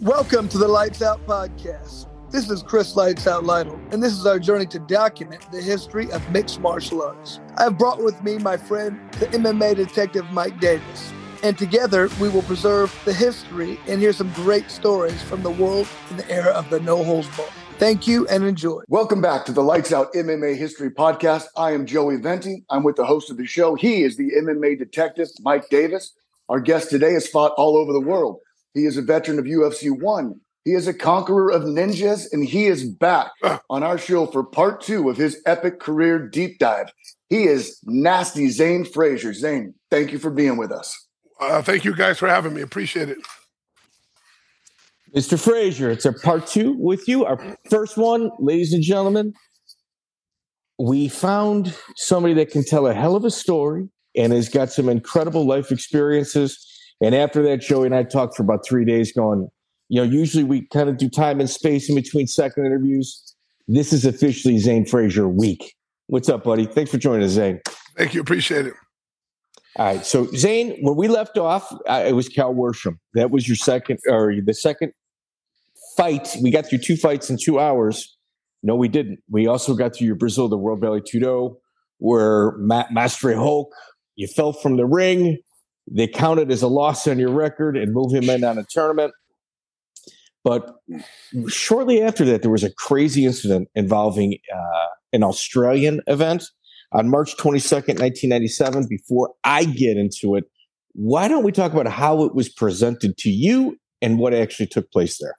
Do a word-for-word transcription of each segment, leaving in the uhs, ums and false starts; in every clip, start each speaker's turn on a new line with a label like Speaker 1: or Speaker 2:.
Speaker 1: Welcome to the Lights Out Podcast. This is Chris Lights Out Lytle, and this is our journey to document the history of mixed martial arts. I have brought with me my friend, the M M A detective Mike Davis, and together we will preserve the history and hear some great stories from the world in the era of the no-holds-barred. Thank you and enjoy.
Speaker 2: Welcome back to the Lights Out M M A History Podcast. I am Joey Venti. I'm with the host of the show. He is the M M A detective, Mike Davis. Our guest today has fought all over the world. He is a veteran of U F C one. He is a conqueror of ninjas, and he is back on our show for part two of his epic career deep dive. He is Nasty Zane Frazier. Zane, thank you for being with us.
Speaker 3: Uh, thank you guys for having me. Appreciate it.
Speaker 4: Mister Frazier, it's our part two with you. Our first one, ladies and gentlemen, we found somebody that can tell a hell of a story and has got some incredible life experiences. And after that, Joey and I talked for about three days going, you know, usually we kind of do time and space in between second interviews. This is officially Zane Frazier week. What's up, buddy? Thanks for joining us, Zane.
Speaker 3: Thank you. Appreciate it.
Speaker 4: All right. So, Zane, when we left off, uh, it was Cal Worsham. That was your second, or the second fight. We got through two fights in two hours. No, we didn't. We also got through your Brazil, the World Valley Tudo, where Ma- Master Hulk, you fell from the ring. They counted as a loss on your record and moved him in on a tournament. But shortly after that, there was a crazy incident involving uh, an Australian event on March twenty-second, nineteen ninety-seven. Before I get into it, why don't we talk about how it was presented to you and what actually took place there?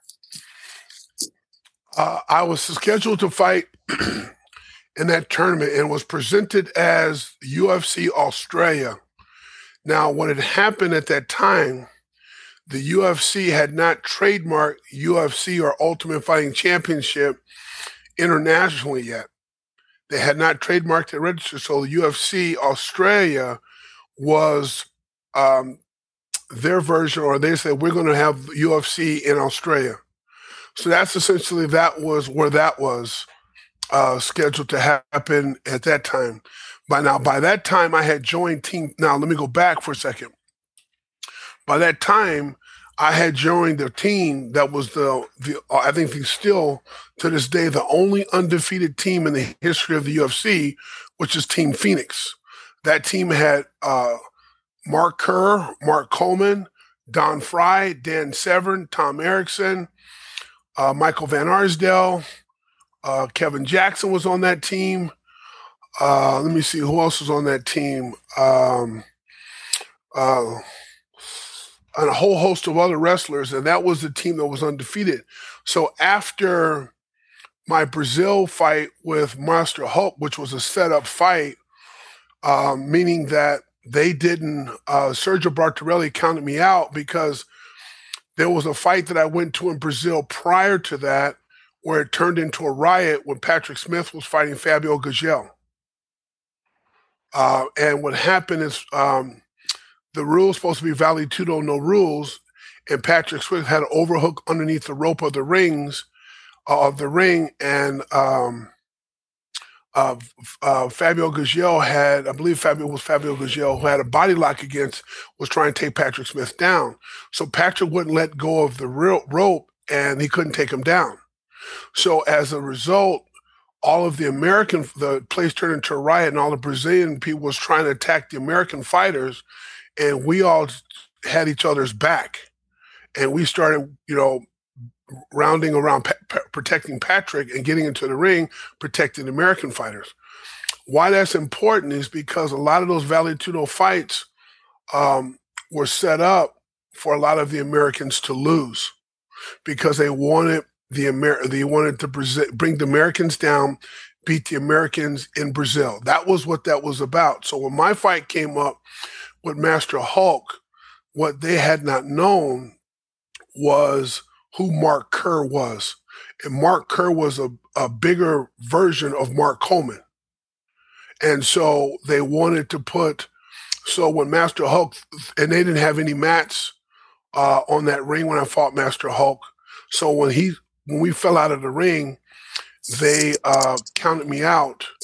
Speaker 3: Uh, I was scheduled to fight in that tournament and was presented as U F C Australia. Now, what had happened at that time, the U F C had not trademarked U F C or Ultimate Fighting Championship internationally yet. They had not trademarked it registered, so the U F C Australia was um, their version, or they said, we're going to have U F C in Australia. So that's essentially, that was where that was uh, scheduled to happen at that time. By now, by that time, I had joined team. Now, let me go back for a second. By that time, I had joined the team that was the, the I think the still to this day, the only undefeated team in the history of the U F C, which is Team Phoenix. That team had uh, Mark Kerr, Mark Coleman, Don Fry, Dan Severn, Tom Erickson, uh, Michael Van Arsdale, uh, Kevin Jackson was on that team. Uh, let me see who else was on that team. Um, uh, and a whole host of other wrestlers, and that was the team that was undefeated. So after my Brazil fight with Master Hulk, which was a set-up fight, um, meaning that they didn't, uh, Sergio Bartarelli counted me out because there was a fight that I went to in Brazil prior to that where it turned into a riot when Patrick Smith was fighting Fabio Gugel. Uh, and what happened is um, the rules supposed to be Vale Tudo, no rules, and Patrick Smith had an overhook underneath the rope of the rings uh, of the ring, and um, uh, uh, Fabio Gugel had, I believe Fabio was Fabio Gugel, who had a body lock against, was trying to take Patrick Smith down. So Patrick wouldn't let go of the real rope, and he couldn't take him down. So as a result, all of the American, the place turned into a riot, and all the Brazilian people was trying to attack the American fighters, and we all had each other's back. And we started, you know, rounding around, pa- pa- protecting Patrick and getting into the ring, protecting American fighters. Why that's important is because a lot of those Vale Tudo fights um, were set up for a lot of the Americans to lose because they wanted The Amer- they wanted to Brazil- bring the Americans down, beat the Americans in Brazil. That was what that was about. So when my fight came up with Master Hulk, what they had not known was who Mark Kerr was. And Mark Kerr was a, a bigger version of Mark Coleman. And so they wanted to put, so when Master Hulk, and they didn't have any mats uh, on that ring when I fought Master Hulk. So when he, when we fell out of the ring, they uh, counted me out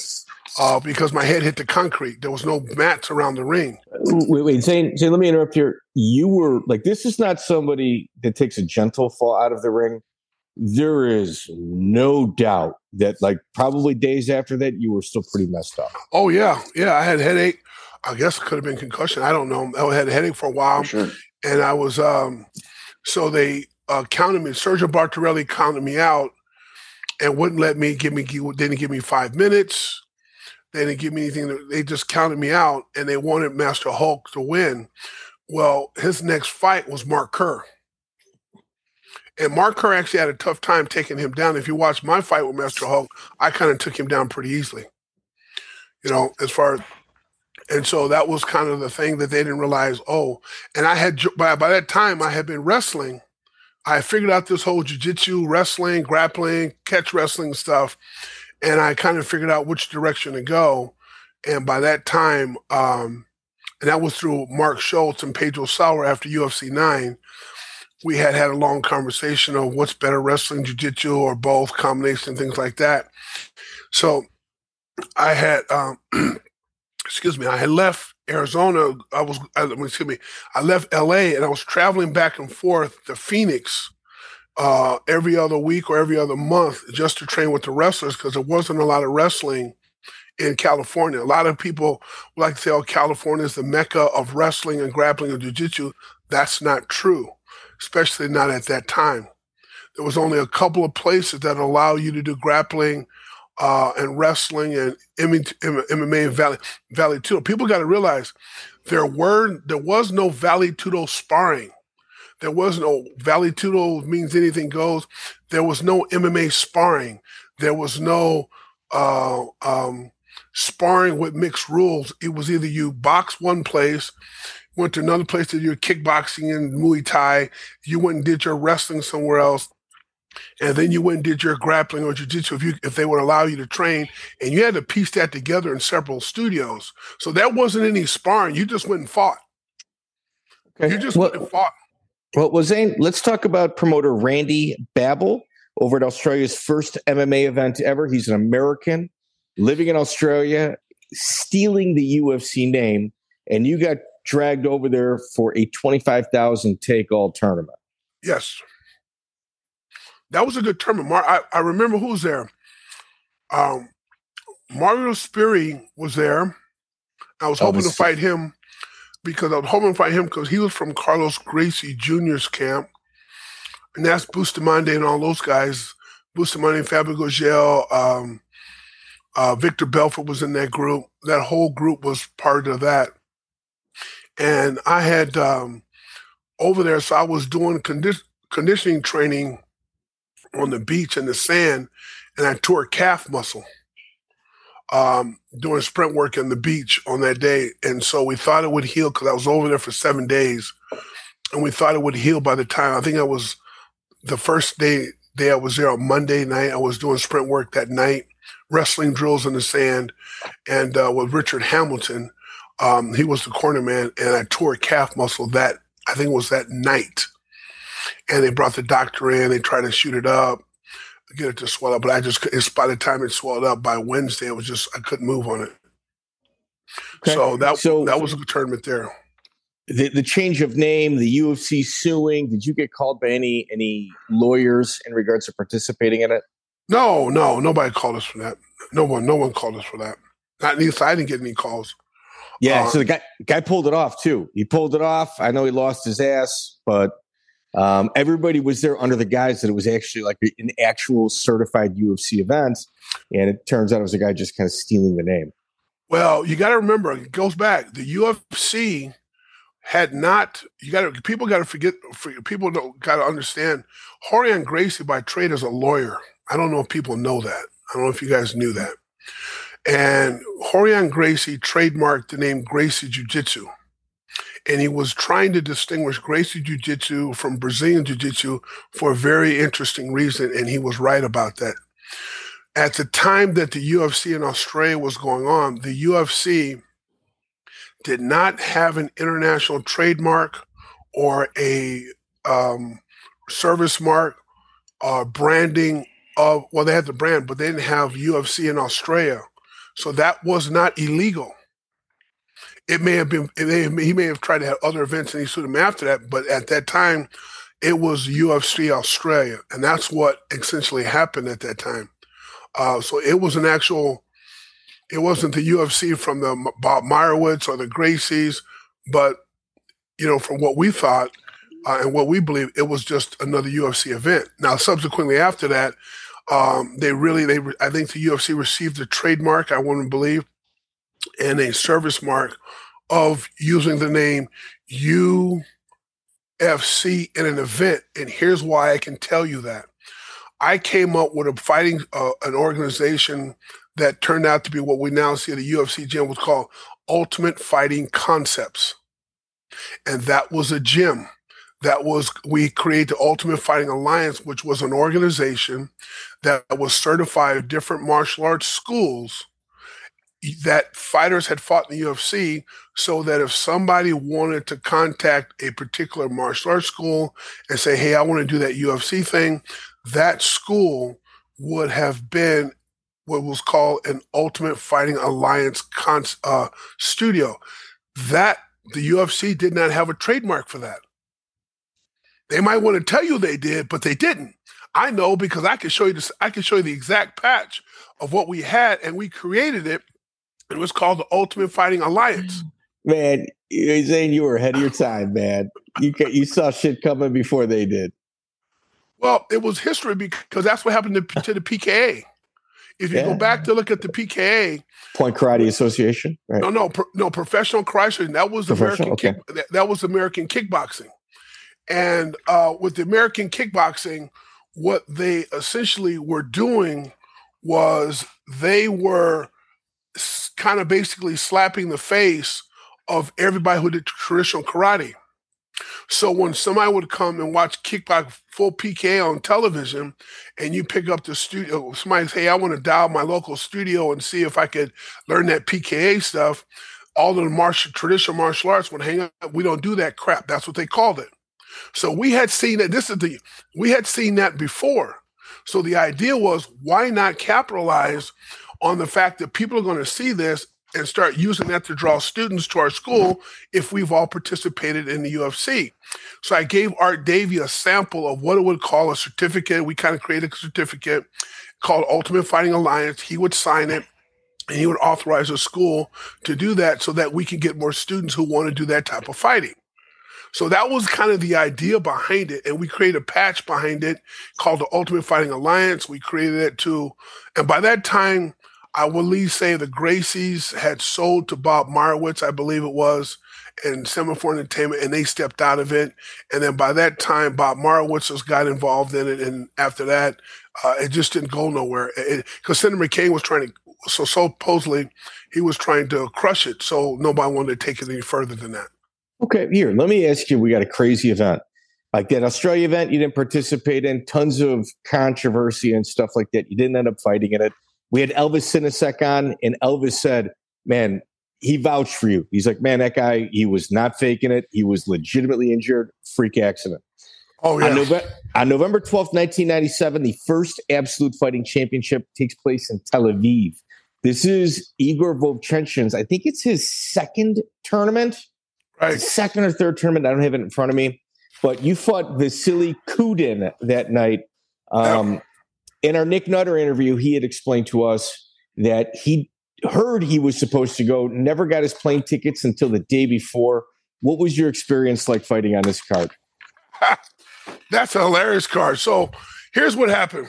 Speaker 3: uh, because my head hit the concrete. There was no mats around the ring.
Speaker 4: Wait, wait, Zane, Zane, let me interrupt here. You were like, this is not somebody that takes a gentle fall out of the ring. There is no doubt that, like, probably days after that, you were still pretty messed up.
Speaker 3: Oh, yeah. Yeah, I had a headache. I guess it could have been concussion. I don't know. I had a headache for a while.
Speaker 2: For sure.
Speaker 3: And I was, um, so they uh, counted me. Sergio Bartarelli counted me out and wouldn't let me give me, didn't give me five minutes. They didn't give me anything. They just counted me out, and they wanted Master Hulk to win. Well, his next fight was Mark Kerr. And Mark Kerr actually had a tough time taking him down. If you watch my fight with Master Hulk, I kind of took him down pretty easily. You know, as far as, and so that was kind of the thing that they didn't realize, oh, and I had, by, by that time, I had been wrestling. I figured out this whole jiu-jitsu, wrestling, grappling, catch wrestling stuff, and I kind of figured out which direction to go. And by that time, um, and that was through Mark Schultz and Pedro Sauer after U F C nine, we had had a long conversation of what's better, wrestling, jiu-jitsu, or both, combination, things like that. So I had, um, excuse me, I had left Arizona. I was, excuse me, I left L A and I was traveling back and forth to Phoenix uh, every other week or every other month just to train with the wrestlers because there wasn't a lot of wrestling in California. A lot of people like to say, oh, California is the mecca of wrestling and grappling and jiu-jitsu. That's not true, especially not at that time. There was only a couple of places that allow you to do grappling uh, and wrestling and M M A in Valley, Valley Tudo. People got to realize there were there was no Valley Tudo sparring. There was no Valley Tudo means anything goes. There was no M M A sparring. There was no uh, um, sparring with mixed rules. It was either you box one place, went to another place to do your kickboxing and Muay Thai, you went and did your wrestling somewhere else, and then you went and did your grappling or jiu-jitsu if, you, if they would allow you to train, and you had to piece that together in several studios. So that wasn't any sparring. You just went and fought. Okay. You just well, went and fought.
Speaker 4: Well, well, Zane, let's talk about promoter Randy Babel over at Australia's first M M A event ever. He's an American living in Australia, stealing the U F C name, and you got dragged over there for a twenty-five thousand take all tournament.
Speaker 3: Yes. That was a good tournament. Mar- I, I remember who was there. Um, Mario Spiri was there. I was hoping to fight him because I was hoping to fight him because he was from Carlos Gracie Junior's camp. And that's Bustamante and all those guys. Bustamante, Fabio Gurgel, um, uh, Victor Belfort was in that group. That whole group was part of that. And I had um, over there, so I was doing condi- conditioning training on the beach in the sand, and I tore a calf muscle um, doing sprint work on the beach on that day. And so we thought it would heal because I was over there for seven days, and we thought it would heal by the time, I think I was the first day, day I was there on Monday night, I was doing sprint work that night, wrestling drills in the sand, and uh, with Richard Hamilton. Um, he was the corner man, and I tore a calf muscle that, I think it was that night. And they brought the doctor in, they tried to shoot it up, get it to swell up, but I just, it's, by the time it swelled up by Wednesday, it was just, I couldn't move on it. Okay. So that so, that was a good tournament there.
Speaker 4: The, the change of name, the U F C suing, did you get called by any any lawyers in regards to participating in it?
Speaker 3: No, no, nobody called us for that. No one, no one called us for that. Not at least I didn't get any calls.
Speaker 4: Yeah,
Speaker 3: uh,
Speaker 4: so the guy guy pulled it off too. He pulled it off. I know he lost his ass, but um, everybody was there under the guise that it was actually like an actual certified U F C event, and it turns out it was a guy just kind of stealing the name.
Speaker 3: Well, you got to remember, it goes back. The U F C had not. You got to people got to forget. People don't got to understand. Rorion Gracie by trade is a lawyer. I don't know if people know that. I don't know if you guys knew that. And Rorion Gracie trademarked the name Gracie Jiu-Jitsu. And he was trying to distinguish Gracie Jiu-Jitsu from Brazilian Jiu-Jitsu for a very interesting reason, and he was right about that. At the time that the U F C in Australia was going on, the U F C did not have an international trademark or a um, service mark or branding of, well, they had the brand, but they didn't have U F C in Australia. So that was not illegal. It may have been, it may have, he may have tried to have other events and he sued him after that, but at that time, it was U F C Australia, and that's what essentially happened at that time. Uh, so it was an actual, it wasn't the U F C from the Bob Meyerowitz or the Gracies, but, you know, from what we thought uh, and what we believe, it was just another U F C event. Now, subsequently after that, um, they really, they I think the U F C received a trademark, I want to believe, and a service mark of using the name U F C in an event. And here's why I can tell you that. I came up with a fighting, uh, an organization that turned out to be what we now see at the U F C gym was called Ultimate Fighting Concepts. And that was a gym. That was, we created the Ultimate Fighting Alliance, which was an organization that was certified at different martial arts schools that fighters had fought in the U F C, so that if somebody wanted to contact a particular martial arts school and say, hey, I want to do that U F C thing, that school would have been what was called an Ultimate Fighting Alliance con- uh, studio. That the U F C did not have a trademark for that. They might want to tell you they did, but they didn't. I know because I can show you this. I can show you the exact patch of what we had, and we created it. It was called the Ultimate Fighting Alliance.
Speaker 4: Man, you're saying you were ahead of your time, man. You can, you saw shit coming before they did.
Speaker 3: Well, it was history because that's what happened to, to the P K A. If you yeah. go back to look at the P K A,
Speaker 4: Point Karate Association. Right.
Speaker 3: No, no, pro, no. Professional Karate. That was American. Okay. Kick, that, that was American kickboxing, and uh, with the American kickboxing, what they essentially were doing was they were kind of basically slapping the face of everybody who did traditional karate. So when somebody would come and watch kickbox full P K A on television, and you pick up the studio, somebody say, hey, I want to dial my local studio and see if I could learn that P K A stuff, all of the martial, traditional martial arts would hang up. We don't do that crap. That's what they called it. So we had seen that. This is the we had seen that before. So the idea was, why not capitalize on the fact that people are going to see this and start using that to draw students to our school if we've all participated in the U F C. So I gave Art Davey a sample of what it would call a certificate. We kind of created a certificate called Ultimate Fighting Alliance. He would sign it, and he would authorize a school to do that so that we can get more students who want to do that type of fighting. So that was kind of the idea behind it. And we created a patch behind it called the Ultimate Fighting Alliance. We created it too. And by that time, I will at least say the Gracies had sold to Bob Meyerowitz, I believe it was, and Semaphore Entertainment, and they stepped out of it. And then by that time, Bob Meyerowitz has got involved in it. And after that, uh, it just didn't go nowhere. Because Senator McCain was trying to, so supposedly he was trying to crush it. So nobody wanted to take it any further than that.
Speaker 4: Okay, here, let me ask you, we got a crazy event. Like that Australia event you didn't participate in, tons of controversy and stuff like that. You didn't end up fighting in it. We had Elvis Sinisek on, and Elvis said, man, he vouched for you. He's like, man, that guy, he was not faking it. He was legitimately injured. Freak accident.
Speaker 3: Oh, yeah.
Speaker 4: On, Nove- on November twelfth, nineteen ninety-seven, the first Absolute Fighting Championship takes place in Tel Aviv. This is Igor Vovchanchin's, I think it's his second tournament.
Speaker 3: Right.
Speaker 4: Second or third tournament. I don't have it in front of me. But you fought Vasily Kudin that night. Um, yeah. In our Nick Nutter interview, he had explained to us that he heard he was supposed to go, never got his plane tickets until the day before. What was your experience like fighting on this card?
Speaker 3: That's a hilarious card. So here's what happened.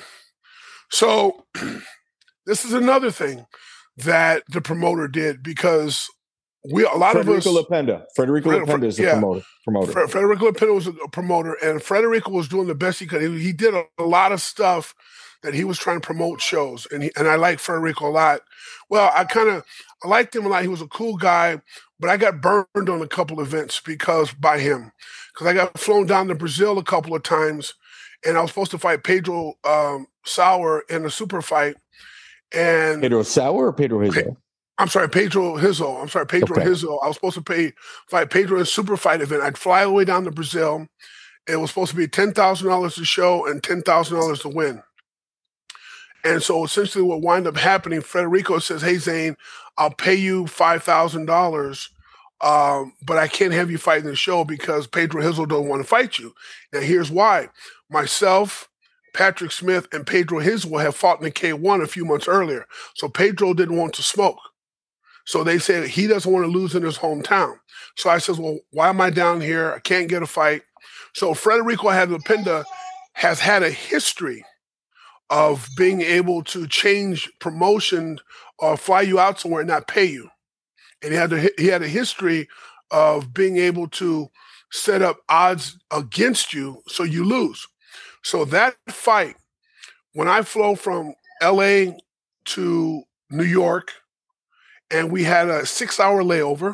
Speaker 3: So this is another thing that the promoter did, because we a lot
Speaker 4: Federico
Speaker 3: of us
Speaker 4: Lapenda. Federico Fred, Lapenda is a yeah, promoter. promoter.
Speaker 3: Fred, Federico Lapenda was a promoter, and Federico was doing the best he could. He, he did a, a lot of stuff that he was trying to promote shows, and he, and I like Federico a lot. Well, I kind of I liked him a lot. He was a cool guy, but I got burned on a couple events because by him, because I got flown down to Brazil a couple of times, and I was supposed to fight Pedro um, Sauer in a super fight. And
Speaker 4: Pedro Sauer or Pedro Rizzo?
Speaker 3: I'm sorry, Pedro Rizzo. I'm sorry, Pedro okay. Rizzo. I was supposed to pay fight Pedro in a super fight event. I'd fly all the way down to Brazil. It was supposed to be ten thousand dollars to show and ten thousand dollars to win. And so essentially what wound up happening, Federico says, hey, Zane, I'll pay you five thousand dollars, um, but I can't have you fight in the show because Pedro Hizzle don't want to fight you. Now, here's why. Myself, Patrick Smith, and Pedro Hizzle have fought in the K one a few months earlier. So Pedro didn't want to smoke. So they said he doesn't want to lose in his hometown. So I says, well, why am I down here? I can't get a fight. So Federico Hadlapinda has had a history of being able to change promotion or fly you out somewhere and not pay you. And he had a, he had a history of being able to set up odds against you so you lose. So that fight, when I flew from L A to New York, and we had a six-hour layover,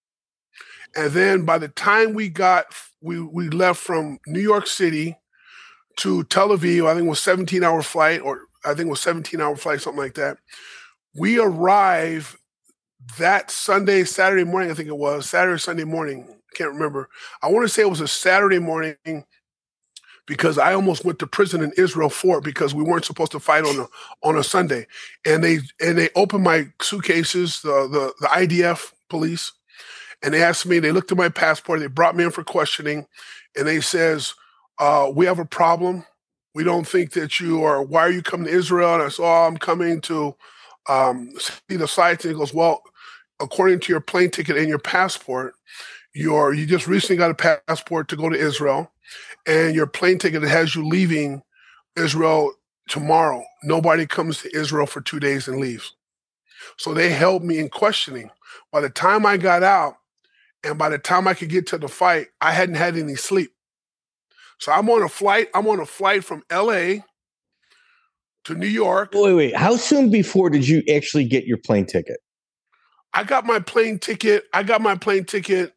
Speaker 3: and then by the time we got, we we left from New York City to Tel Aviv, I think it was a seventeen-hour flight, or I think it was a seventeen-hour flight, something like that. We arrived that Sunday, Saturday morning, I think it was, Saturday, Sunday morning, I can't remember. I want to say it was a Saturday morning because I almost went to prison in Israel for it because we weren't supposed to fight on a on a Sunday. And they and they opened my suitcases, the the, the I D F police, and they asked me, they looked at my passport, they brought me in for questioning, and they says, uh, we have a problem. We don't think that you are, why are you coming to Israel? And I said, oh, I'm coming to um, see the sites. And he goes, well, according to your plane ticket and your passport, you're, you just recently got a passport to go to Israel, and your plane ticket has you leaving Israel tomorrow. Nobody comes to Israel for two days and leaves. So they held me in questioning. By the time I got out, and by the time I could get to the fight, I hadn't had any sleep. So I'm on a flight. I'm on a flight from L A to New York.
Speaker 4: Wait, wait. How soon before did you actually get your plane ticket?
Speaker 3: I got my plane ticket. I got my plane ticket.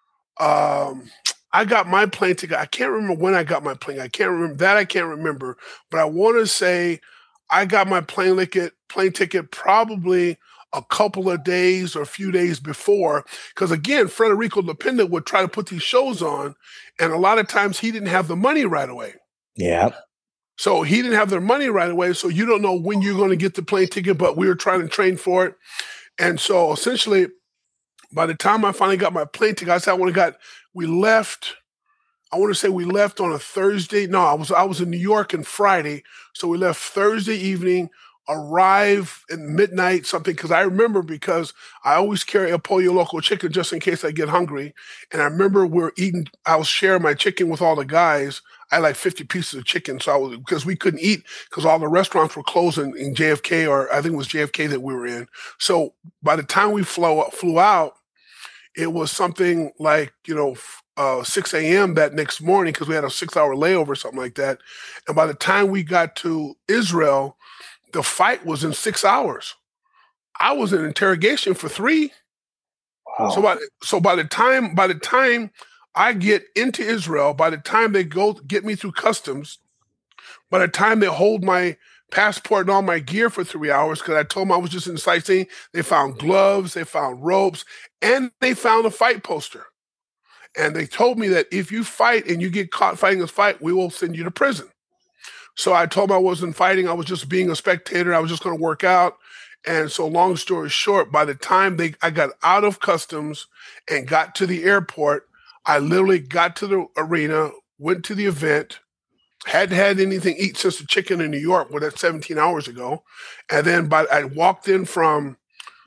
Speaker 3: Um, I got my plane ticket. I can't remember when I got my plane. I can't remember that. I can't remember. But I want to say I got my plane ticket. Plane ticket probably a couple of days or a few days before, because again, Federico Lapinda would try to put these shows on, and a lot of times he didn't have the money right away.
Speaker 4: Yeah.
Speaker 3: So he didn't have their money right away, so you don't know when you're going to get the plane ticket, but we were trying to train for it. And so essentially, by the time I finally got my plane ticket, I said I want to got, we left, I want to say we left on a Thursday. No, I was I was in New York on Friday, so we left Thursday evening, arrive at midnight, something, because I remember because I always carry a Pollo Loco chicken just in case I get hungry. And I remember we we're eating, I was sharing my chicken with all the guys. I had like fifty pieces of chicken. So I was, because we couldn't eat because all the restaurants were closing in J F K, or I think it was J F K that we were in. So by the time we flew, flew out, it was something like, you know, uh, six a.m. that next morning because we had a six hour layover or something like that. And by the time we got to Israel, the fight was in six hours. I was in interrogation for three. Wow. So by so by the time by the time I get into Israel, by the time they go get me through customs, by the time they hold my passport and all my gear for three hours, because I told them I was just in sightseeing, they found gloves, they found ropes, and they found a fight poster. And they told me that if you fight and you get caught fighting this fight, we will send you to prison. So I told them I wasn't fighting. I was just being a spectator. I was just going to work out. And so long story short, by the time they I got out of customs and got to the airport, I literally got to the arena, went to the event, hadn't had anything to eat since the chicken in New York, well, that's seventeen hours ago. And then by, I walked in from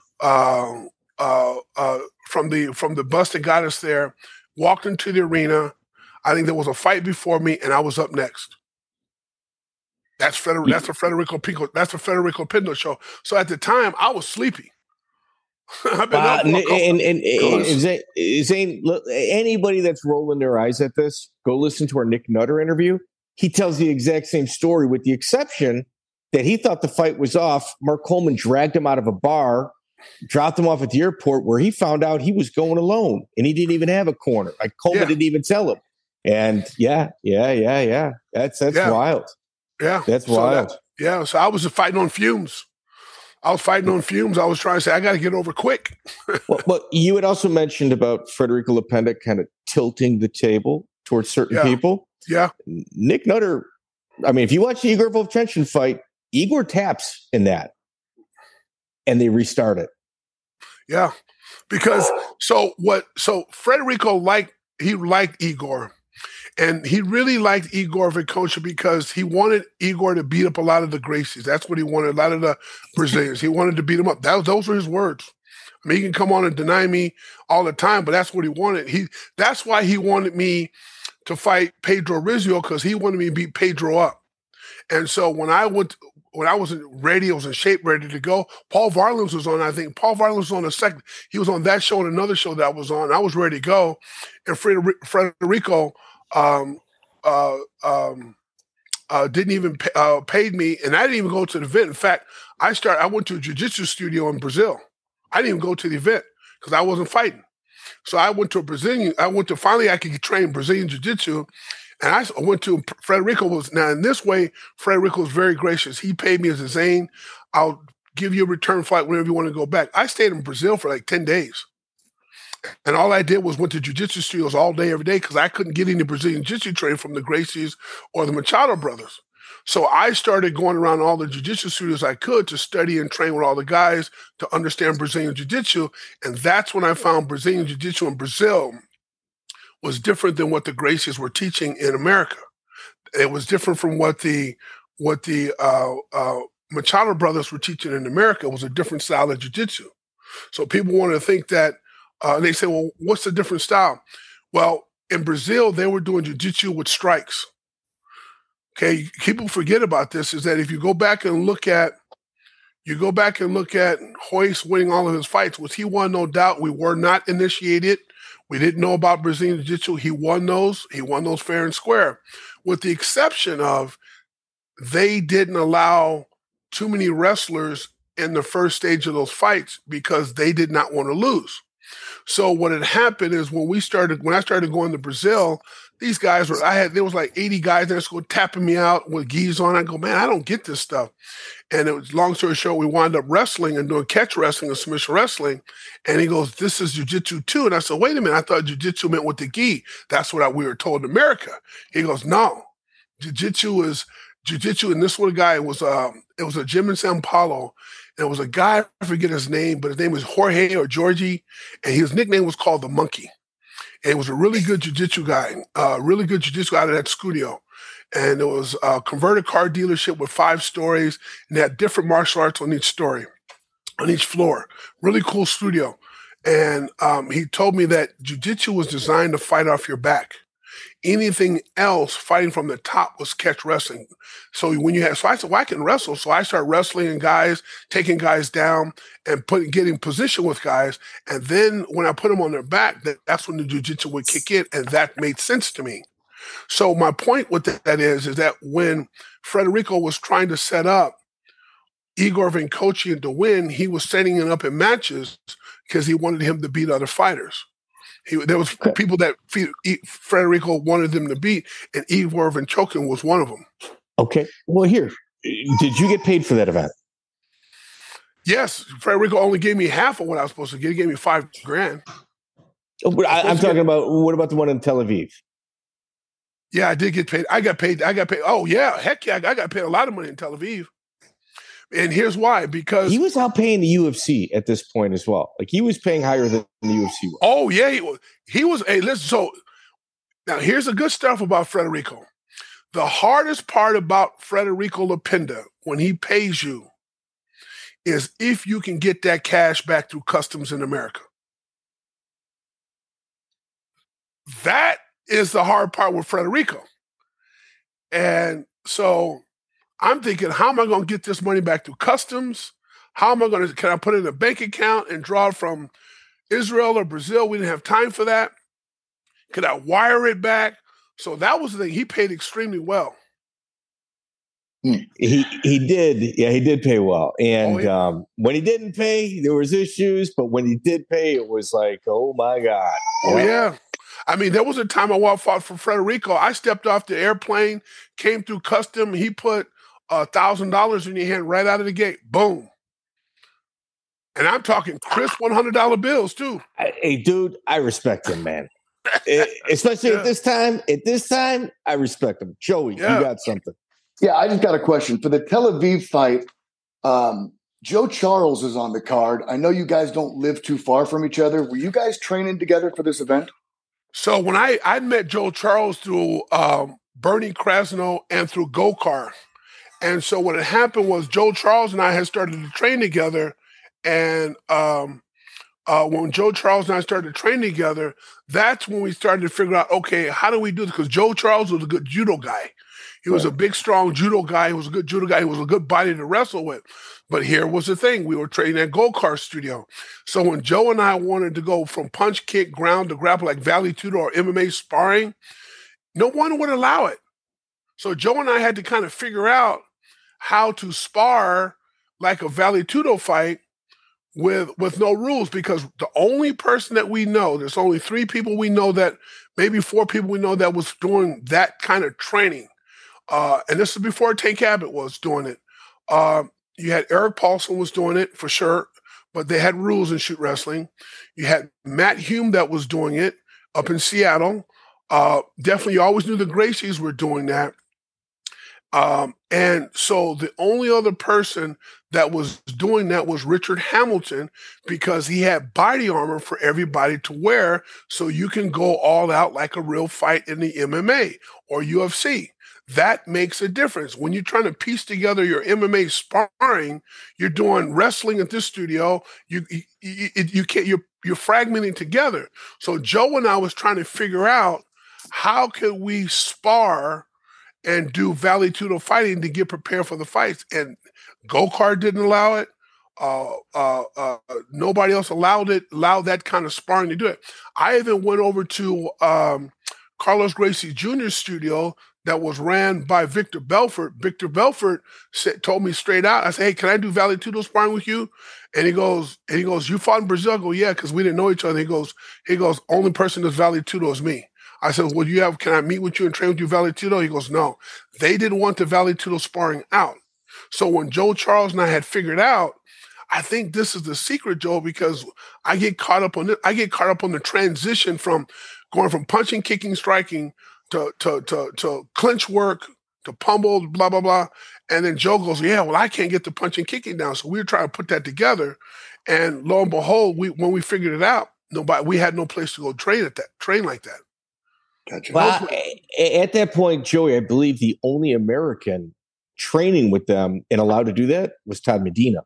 Speaker 3: uh, uh, uh, from the from the bus that got us there, walked into the arena. I think there was a fight before me, and I was up next. That's Federico. That's a Federico Pico. That's a Federico Pindo show. So at the time, I was sleepy. I've been
Speaker 4: uh,
Speaker 3: up
Speaker 4: and, and, and, and Zane, Zane, look, anybody that's rolling their eyes at this, go listen to our Nick Nutter interview. He tells the exact same story, with the exception that he thought the fight was off. Mark Coleman dragged him out of a bar, dropped him off at the airport, where he found out he was going alone, and he didn't even have a corner. Like Coleman yeah. didn't even tell him. And yeah, yeah, yeah, yeah. That's that's yeah. wild.
Speaker 3: Yeah,
Speaker 4: that's
Speaker 3: so
Speaker 4: wild.
Speaker 3: That, yeah, so I was just fighting on fumes. I was fighting on fumes. I was trying to say I got to get over quick.
Speaker 4: well, but you had also mentioned about Federico Lapinda kind of tilting the table towards certain
Speaker 3: yeah.
Speaker 4: people.
Speaker 3: Yeah,
Speaker 4: Nick Nutter. I mean, if you watch the Igor Vovchanchyn fight, Igor taps in that, and they restart it.
Speaker 3: Yeah, because so what? So Frederico liked he liked Igor, and he really liked Igor Vikocha because he wanted Igor to beat up a lot of the Gracies. That's what he wanted. A lot of the Brazilians, he wanted to beat them up. That those were his words. I mean, he can come on and deny me all the time, but that's what he wanted. He that's why he wanted me to fight Pedro Rizzo, because he wanted me to beat Pedro up. And so when I went, when I was ready, I was in shape, ready to go. Paul Varlins was on. I think Paul Varlins was on a second. He was on that show and another show that I was on. I was ready to go, and Frederico um, uh, um, uh, didn't even pay, uh, paid me, and I didn't even go to the event. In fact, I started. I went to a jiu-jitsu studio in Brazil. I didn't even go to the event because I wasn't fighting. So I went to a Brazilian. I went to finally I could train Brazilian jiu-jitsu. And I went to Frederico was now in this way, Frederico was very gracious. He paid me as a Zane. I'll give you a return flight whenever you want to go back. I stayed in Brazil for like ten days. And all I did was went to jiu-jitsu studios all day, every day, because I couldn't get any Brazilian jiu-jitsu training from the Gracies or the Machado brothers. So I started going around all the jiu-jitsu studios I could to study and train with all the guys to understand Brazilian jiu-jitsu. And that's when I found Brazilian jiu-jitsu in Brazil was different than what the Gracies were teaching in America. It was different from what the what the uh, uh, Machado brothers were teaching in America. It was a different style of jiu-jitsu. So people want to think that, uh, they say, well, what's the different style? Well, in Brazil, they were doing jiu-jitsu with strikes. Okay, people forget about this, is that if you go back and look at, you go back and look at Royce winning all of his fights, was he won? No doubt. We were not initiated. We didn't know about Brazilian Jiu-Jitsu. He won those. He won those fair and square, with the exception of they didn't allow too many wrestlers in the first stage of those fights because they did not want to lose. So what had happened is when we started, when I started going to Brazil, these guys were, I had, there was like eighty guys in school tapping me out with gis on. I go, man, I don't get this stuff. And it was, long story short, we wound up wrestling and doing catch wrestling and submission wrestling. And he goes, this is jiu-jitsu too. And I said, wait a minute, I thought jiu-jitsu meant with the gi. That's what I, we were told in America. He goes, no, jiu-jitsu is jiu-jitsu. And this little guy was, um, it was a gym in Sao Paulo. And it was a guy, I forget his name, but his name was Jorge or Georgie. And his nickname was called the Monkey. And he was a really good jiu-jitsu guy, uh, really good jiu-jitsu out of that studio. And it was a converted car dealership with five stories, and they had different martial arts on each story, on each floor. Really cool studio. And um, he told me that jiu-jitsu was designed to fight off your back. Anything else fighting from the top was catch wrestling. So when you have, so I said, well, I can wrestle. So I started wrestling and guys, taking guys down and putting, getting position with guys. And then when I put them on their back, that, that's when the jiu-jitsu would kick in. And that made sense to me. So my point with that is, is that when Frederico was trying to set up Igor Vikocha to win, he was setting it up in matches because he wanted him to beat other fighters. He, there was okay. people that Frederico wanted them to beat, and Igor Vikocha was one of them.
Speaker 4: Okay. Well, here, did you get paid for that event?
Speaker 3: Yes. Frederico only gave me half of what I was supposed to get. He gave me five grand.
Speaker 4: Oh, but I, I'm talking get, about, what about the one in Tel Aviv?
Speaker 3: Yeah, I did get paid. I got paid. I got paid. Oh, yeah. Heck yeah. I got paid a lot of money in Tel Aviv. And here's why, because
Speaker 4: he was out paying the U F C at this point as well. Like he was paying higher than the U F C was.
Speaker 3: Oh, yeah. He was. He was hey, listen, so now here's the good stuff about Frederico. The hardest part about Frederico Lapinda when he pays you is if you can get that cash back through customs in America. That is the hard part with Frederico. And so I'm thinking, how am I going to get this money back through customs? How am I going to, can I put it in a bank account and draw it from Israel or Brazil? We didn't have time for that. Could I wire it back? So that was the thing. He paid extremely well.
Speaker 4: He he did. Yeah, he did pay well. And
Speaker 3: oh, yeah.
Speaker 4: um, when he didn't pay, there was issues. But when he did pay, it was like, oh, my God.
Speaker 3: Oh, yeah. yeah. I mean, there was a time I fought for Frederico. I stepped off the airplane, came through custom. He put a thousand dollars in your hand right out of the gate. Boom. And I'm talking crisp one hundred dollar bills too.
Speaker 4: Hey, dude, I respect him, man. it, especially yeah. at this time. At this time, I respect him. Joey, yeah. you got something.
Speaker 2: Yeah, I just got a question. For the Tel Aviv fight, um, Joe Charles is on the card. I know you guys don't live too far from each other. Were you guys training together for this event?
Speaker 3: So when I, I met Joe Charles through um, Bernie Krasno and through Gokar. And so what had happened was Joe Charles and I had started to train together. And um, uh, when Joe Charles and I started to train together, that's when we started to figure out, okay, how do we do this? Because Joe Charles was a good judo guy. He was right. a big, strong judo guy. He was a good judo guy. He was a good body to wrestle with. But here was the thing. We were training at Gokar Studio. So when Joe and I wanted to go from punch, kick, ground to grapple like Vale Tudo or M M A sparring, no one would allow it. So Joe and I had to kind of figure out how to spar like a Vale Tudo fight with with no rules, because the only person that we know, there's only three people we know that, maybe four people we know that was doing that kind of training. Uh, and this is before Tank Abbott was doing it. Uh, you had Eric Paulson was doing it for sure, but they had rules in shoot wrestling. You had Matt Hume that was doing it up in Seattle. Uh, definitely, you always knew the Gracies were doing that. Um, and so the only other person that was doing that was Richard Hamilton, because he had body armor for everybody to wear, so you can go all out like a real fight in the M M A or U F C. That makes a difference. When you're trying to piece together your M M A sparring, you're doing wrestling at this studio. You you, you, you can't. You're you're fragmenting together. So Joe and I was trying to figure out how could we spar and do Vale Tudo fighting to get prepared for the fights. And Gokar didn't allow it. Uh, uh, uh, nobody else allowed it. Allowed that kind of sparring to do it. I even went over to um, Carlos Gracie Junior's studio that was ran by Victor Belfort. Victor Belfort said, told me straight out, I said, hey, can I do Vale Tudo sparring with you? And he goes, and he goes, you fought in Brazil? I go, yeah, because we didn't know each other. He goes, he goes, only person that's Vale Tudo is me. I said, well, you have, can I meet with you and train with you Vale Tudo? He goes, no. They didn't want the Vale Tudo sparring out. So when Joe Charles and I had figured out, I think this is the secret, Joe, because I get caught up on it. I get caught up on the transition from going from punching, kicking, striking to to to to clinch work, to pummel, blah, blah, blah. And then Joe goes, yeah, well, I can't get the punching, kicking down. So we were trying to put that together. And lo and behold, we when we figured it out, nobody we had no place to go train at that, train like that.
Speaker 2: Gotcha.
Speaker 4: Well, at that point, Joey, I believe the only American training with them and allowed to do that was Todd Medina.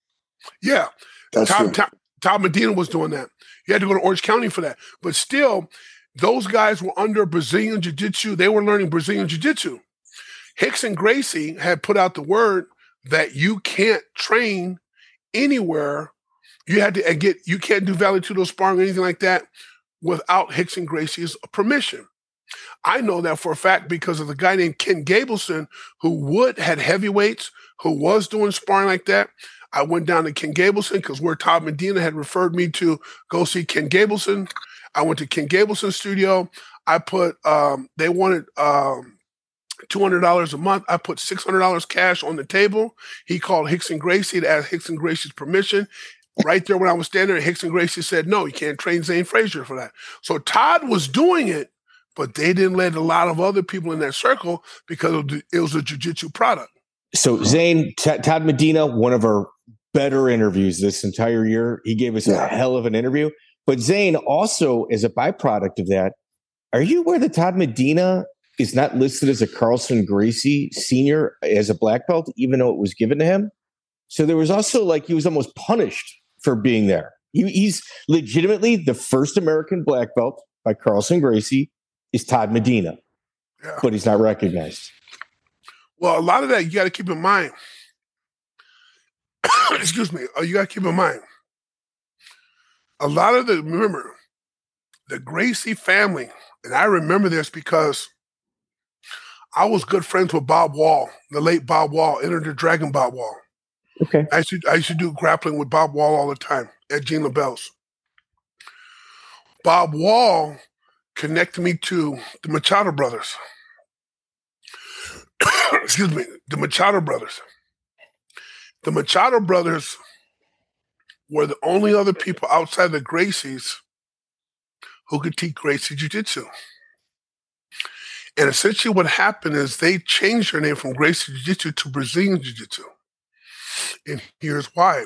Speaker 3: Yeah. Todd, Todd, Todd Medina was doing that. You had to go to Orange County for that. But still, those guys were under Brazilian Jiu-Jitsu. They were learning Brazilian Jiu-Jitsu. Rickson Gracie had put out the word that you can't train anywhere. You had to get, you can't do Vale Tudo sparring or anything like that without Rickson Gracie's permission. I know that for a fact because of the guy named Ken Gableson, who would had heavyweights, who was doing sparring like that. I went down to Ken Gableson because where Todd Medina had referred me to go see Ken Gableson. I went to Ken Gableson's studio. I put, um, they wanted um, two hundred dollars a month. I put six hundred dollars cash on the table. He called Rickson Gracie to ask Rickson Gracie's permission. Right there when I was standing there, Rickson Gracie said, no, you can't train Zane Frazier for that. So Todd was doing it, but they didn't let a lot of other people in that circle because it was a jiu-jitsu product.
Speaker 4: So Zane, T- Todd Medina, one of our better interviews this entire year. He gave us yeah. a hell of an interview. But Zane, also as a byproduct of that, are you aware that Todd Medina is not listed as a Carlson Gracie senior as a black belt, even though it was given to him? So there was also like he was almost punished for being there. He, he's legitimately the first American black belt by Carlson Gracie is Todd Medina, yeah. but he's not recognized.
Speaker 3: Well, a lot of that you got to keep in mind. Excuse me. You got to keep in mind. A lot of the, remember, the Gracie family, and I remember this because I was good friends with Bob Wall, the late Bob Wall, Enter the Dragon Bob Wall.
Speaker 4: Okay.
Speaker 3: I used, to, I used to do grappling with Bob Wall all the time at Gene LaBelle's. Bob Wall connected me to the Machado brothers. Excuse me, the Machado brothers. The Machado brothers were the only other people outside the Gracies who could teach Gracie Jiu-Jitsu. And essentially what happened is they changed their name from Gracie Jiu-Jitsu to Brazilian Jiu-Jitsu. And here's why.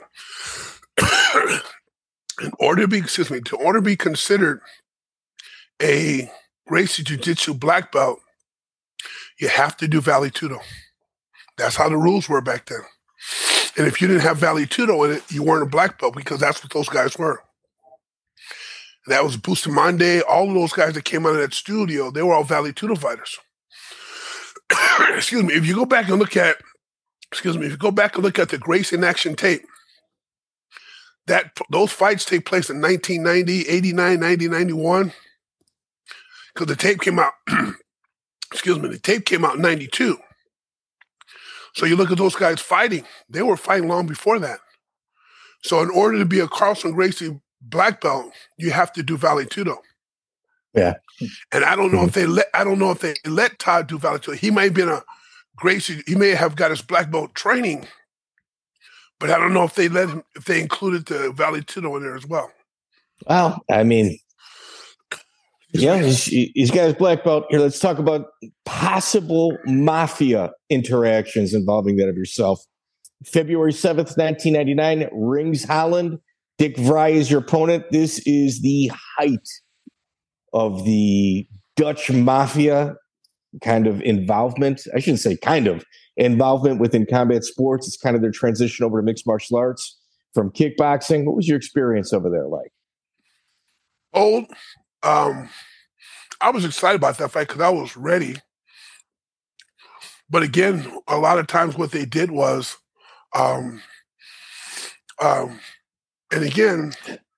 Speaker 3: In order to be, excuse me, to order to be considered a Gracie Jiu-Jitsu black belt, you have to do Vale Tudo. That's how the rules were back then. And if you didn't have Vale Tudo in it, you weren't a black belt, because that's what those guys were. That was Bustamante, all of those guys that came out of that studio, they were all Vale Tudo fighters. Excuse me, if you go back and look at, excuse me, if you go back and look at the Gracie in action tape, that those fights take place in nineteen ninety, eighty-nine, ninety, ninety-one, because the tape came out, excuse me, the tape came out in ninety-two. So you look at those guys fighting, they were fighting long before that. So in order to be a Carlson Gracie black belt, you have to do Vale Tudo.
Speaker 4: Yeah.
Speaker 3: And I don't know if they let I don't know if they let Todd do Vale Tudo. He may have been a Gracie, he may have got his black belt training, but I don't know if they let him if they included the Vale Tudo in there as well.
Speaker 4: Well, I mean, yeah, he's, he's got his black belt. Here, let's talk about possible mafia interactions involving that of yourself. February seventh, nineteen ninety-nine, Rings Holland. Dick Vrij is your opponent. This is the height of the Dutch mafia kind of involvement. I shouldn't say kind of involvement within combat sports. It's kind of their transition over to mixed martial arts from kickboxing. What was your experience over there like?
Speaker 3: Old. Um, I was excited about that fight because I was ready. But again, a lot of times what they did was, um, um, and again,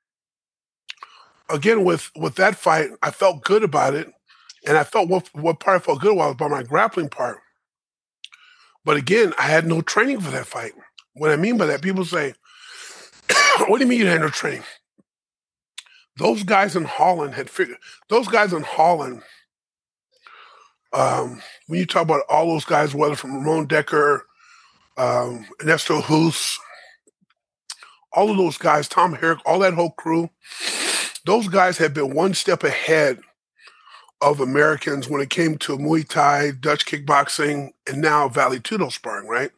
Speaker 3: again with with that fight, I felt good about it, and I felt what what part I felt good about was about my grappling part. But again, I had no training for that fight. What I mean by that, people say, "What do you mean you had no training?" Those guys in Holland had figured. Those guys in Holland. Um, when you talk about all those guys, whether from Ramon Decker, um, Ernesto Hus, all of those guys, Tom Herrick, all that whole crew, those guys had been one step ahead of Americans when it came to Muay Thai, Dutch kickboxing, and now Vale Tudo sparring, right?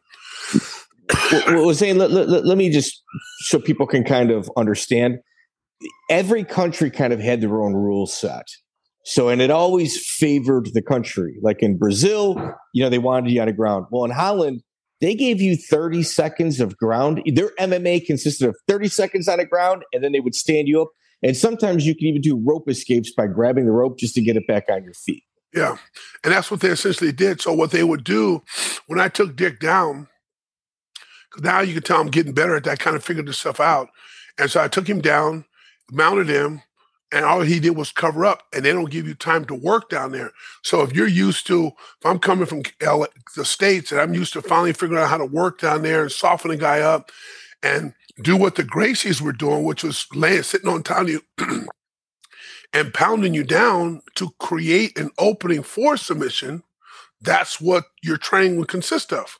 Speaker 4: Well, well Zane, let, let, let me just, so people can kind of understand, every country kind of had their own rule set. So, and it always favored the country. Like in Brazil, you know, they wanted you on the ground. Well, in Holland, they gave you thirty seconds of ground. Their M M A consisted of thirty seconds on the ground, and then they would stand you up. And sometimes you could even do rope escapes by grabbing the rope just to get it back on your feet.
Speaker 3: Yeah. And that's what they essentially did. So what they would do when I took Dick down, because now you can tell I'm getting better at that, kind of figured this stuff out. And so I took him down, mounted him, and all he did was cover up, and they don't give you time to work down there. So if you're used to, if I'm coming from L A, the States, and I'm used to finally figuring out how to work down there and soften a guy up and do what the Gracies were doing, which was laying, sitting on top of you and pounding you down to create an opening for submission, that's what your training would consist of.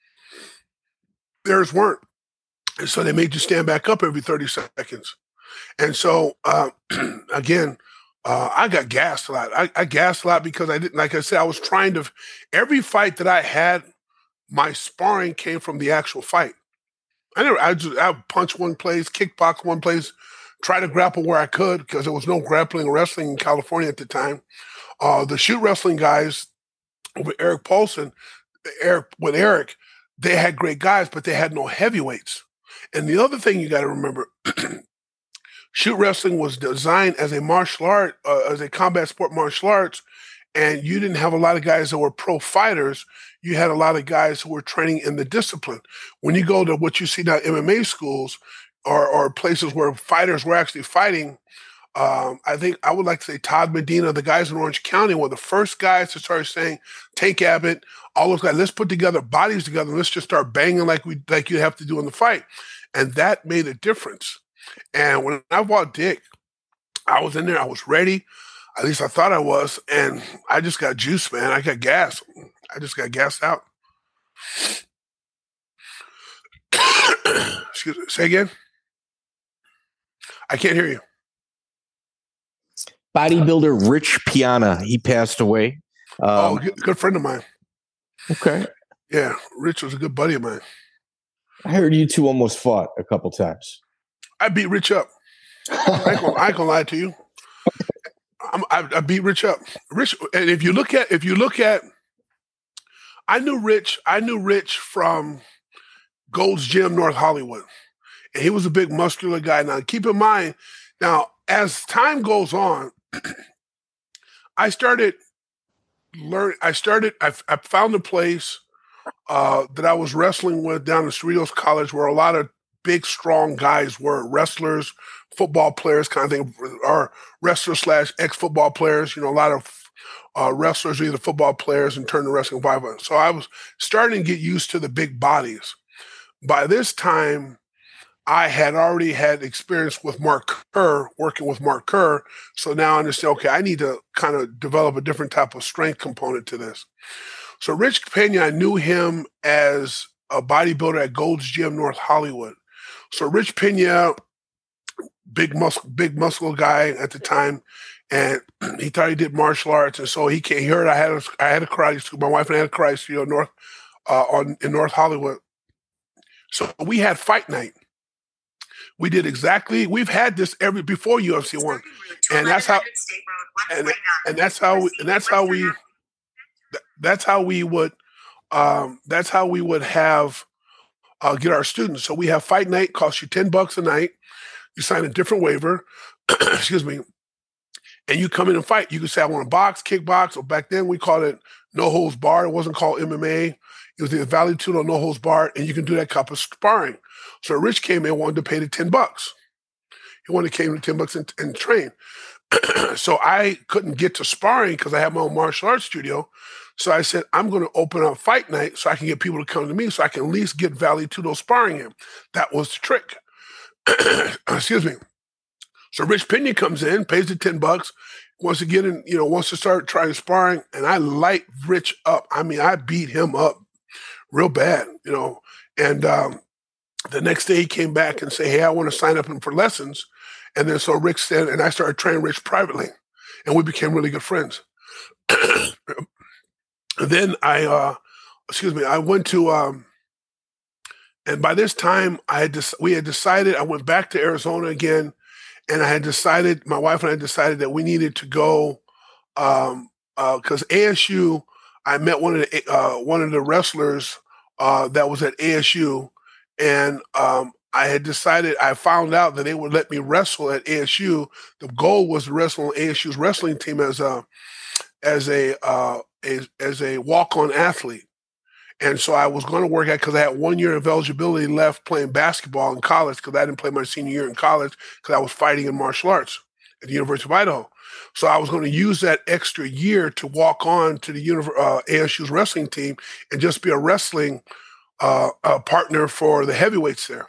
Speaker 3: Theirs weren't. And so they made you stand back up every thirty seconds. And so, uh, again, uh, I got gassed a lot. I, I gassed a lot because I didn't, like I said, I was trying to, every fight that I had, my sparring came from the actual fight. I never, I just, I would punch one place, kickbox one place, try to grapple where I could because there was no grappling or wrestling in California at the time. Uh, the shoot wrestling guys with Eric Paulson, Eric, with Eric, they had great guys, but they had no heavyweights. And the other thing you got to remember, shoot wrestling was designed as a martial art, uh, as a combat sport martial arts, and you didn't have a lot of guys that were pro fighters. You had a lot of guys who were training in the discipline. When you go to what you see now, M M A schools or, or places where fighters were actually fighting, um, I think I would like to say Todd Medina, the guys in Orange County, were the first guys to start saying, Tank Abbott, all those guys, let's put together bodies together. Let's just start banging like we like you have to do in the fight. And that made a difference. And when I fought Dick, I was in there, I was ready. At least I thought I was. And I just got juiced, man. I got gas. I just got gassed out. Excuse me. Say again? I can't hear you.
Speaker 4: Bodybuilder Rich Piana, he passed away.
Speaker 3: oh, good, good friend of mine.
Speaker 4: Okay.
Speaker 3: Yeah, Rich was a good buddy of mine.
Speaker 4: I heard you two almost fought a couple times.
Speaker 3: I beat Rich up. I ain't gonna, I ain't gonna lie to you. I'm, I, I beat Rich up. Rich, and if you look at, if you look at, I knew Rich. I knew Rich from Gold's Gym, North Hollywood, and he was a big muscular guy. Now, keep in mind, now as time goes on, I started learn. I started. I, I found a place uh, that I was wrestling with down at Cerritos College, where a lot of big, strong guys were wrestlers, football players, kind of thing, or wrestlers slash ex-football players. You know, a lot of uh, wrestlers are either football players and turned to wrestling violence. So I was starting to get used to the big bodies. By this time, I had already had experience with Mark Kerr, working with Mark Kerr. So now I understand, okay, I need to kind of develop a different type of strength component to this. So Rich Pena, I knew him as a bodybuilder at Gold's Gym, North Hollywood. So Rich Pena, big muscle, big muscle guy at the time, and he thought he did martial arts, and so he came. He heard I had a, I had a karate school. My wife and I had a karate studio north uh, on in North Hollywood. So we had fight night. We did exactly. We've had this every before U F C one, and that's how. And, and that's how. We, and that's how we. That's how we would. Um, that's how we would have. Uh, get our students. So we have fight night. Costs you ten bucks a night. You sign a different waiver. Excuse me. And you come in and fight. You can say, I want to box, kickbox, or back then we called it no holds barred. It wasn't called M M A. It was the Valley Tudo no holds barred, and you can do that type of sparring. So Rich came in, wanted to pay the ten bucks. He wanted to pay the ten bucks and, and train. So I couldn't get to sparring because I had my own martial arts studio. So I said, I'm going to open up fight night so I can get people to come to me so I can at least get Valley Tudo sparring in. That was the trick. Excuse me. So Rich Pena comes in, pays the ten bucks, wants to get in, you know, wants to start trying sparring, and I light Rich up. I mean, I beat him up real bad, you know. And um, the next day he came back and said, hey, I want to sign up for lessons. And then so Rick said, and I started training Rich privately, and we became really good friends. And then I, uh, excuse me, I went to, um, and by this time I had des- we had decided, I went back to Arizona again, and I had decided, my wife and I decided that we needed to go, um, uh, cause A S U, I met one of the, uh, one of the wrestlers, uh, that was at A S U, and, um, I had decided, I found out that they would let me wrestle at A S U. The goal was to wrestle on A S U's wrestling team as a, as a, uh, as, as a walk-on athlete. And so I was going to work at, because I had one year of eligibility left playing basketball in college, because I didn't play my senior year in college because I was fighting in martial arts at the University of Idaho. So I was going to use that extra year to walk on to the univ- uh, A S U's wrestling team and just be a wrestling uh, uh, partner for the heavyweights there.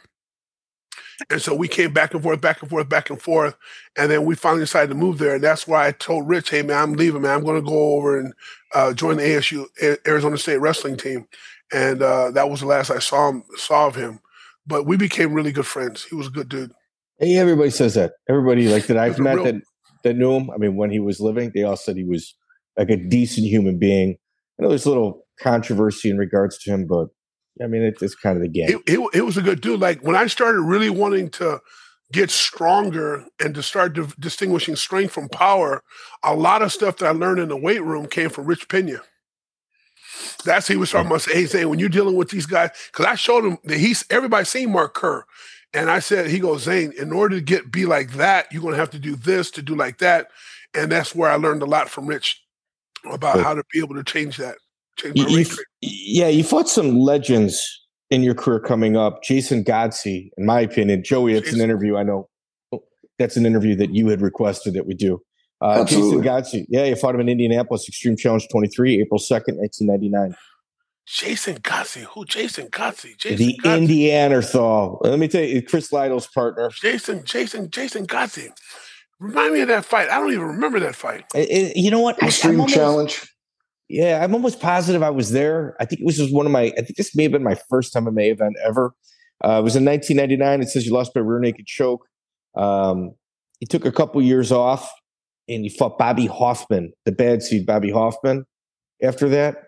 Speaker 3: And so we came back and forth, back and forth, back and forth. And then we finally decided to move there. And that's why I told Rich, hey, man, I'm leaving, man. I'm going to go over and uh, join the A S U, Arizona State wrestling team. And uh, that was the last I saw him, saw of him. But we became really good friends. He was a good dude.
Speaker 4: Hey, everybody says that. Everybody like that I've met
Speaker 3: real-
Speaker 4: that, that knew him. I mean, when he was living, they all said he was like a decent human being. I know there's a little controversy in regards to him, but I mean, it, it's kind of the game.
Speaker 3: It, it, it was a good dude. Like when I started really wanting to get stronger and to start di- distinguishing strength from power, a lot of stuff that I learned in the weight room came from Rich Pena. That's he was talking about. Hey, saying when you're dealing with these guys, because I showed him that he's everybody's seen Mark Kerr, and I said, he goes, Zane, in order to get be like that, you're going to have to do this to do like that, and that's where I learned a lot from Rich about
Speaker 4: Good.
Speaker 3: how to be able to change that. Change
Speaker 4: You,
Speaker 3: my
Speaker 4: you,
Speaker 3: weight training.
Speaker 4: yeah, you fought some legends in your career coming up. Jason Godsey, in my opinion. Joey, it's
Speaker 3: Jason.
Speaker 4: an interview. I know that's an interview that you had requested that we do. Uh, Jason
Speaker 2: Absolutely.
Speaker 4: Godsey. Yeah, you fought him in Indianapolis, Extreme Challenge twenty-three, April second, nineteen ninety-nine.
Speaker 3: Jason Godsey. Who? Jason Godsey. Jason
Speaker 4: The
Speaker 3: Godsey.
Speaker 4: Indianathal. Let me tell you, Chris Lytle's partner.
Speaker 3: Jason, Jason, Jason Godsey. Remind me of that fight. I don't even remember that fight.
Speaker 4: It- it- you know what? I, I'm
Speaker 2: Extreme
Speaker 4: almost-
Speaker 2: Challenge.
Speaker 4: Yeah, I'm almost positive I was there. I think it was just one of my, I think this may have been my first M M A event ever. Uh, it was in nineteen ninety-nine. It says you lost by rear naked choke. Um, he took a couple years off and he fought Bobby Hoffman, the bad seed Bobby Hoffman. after that.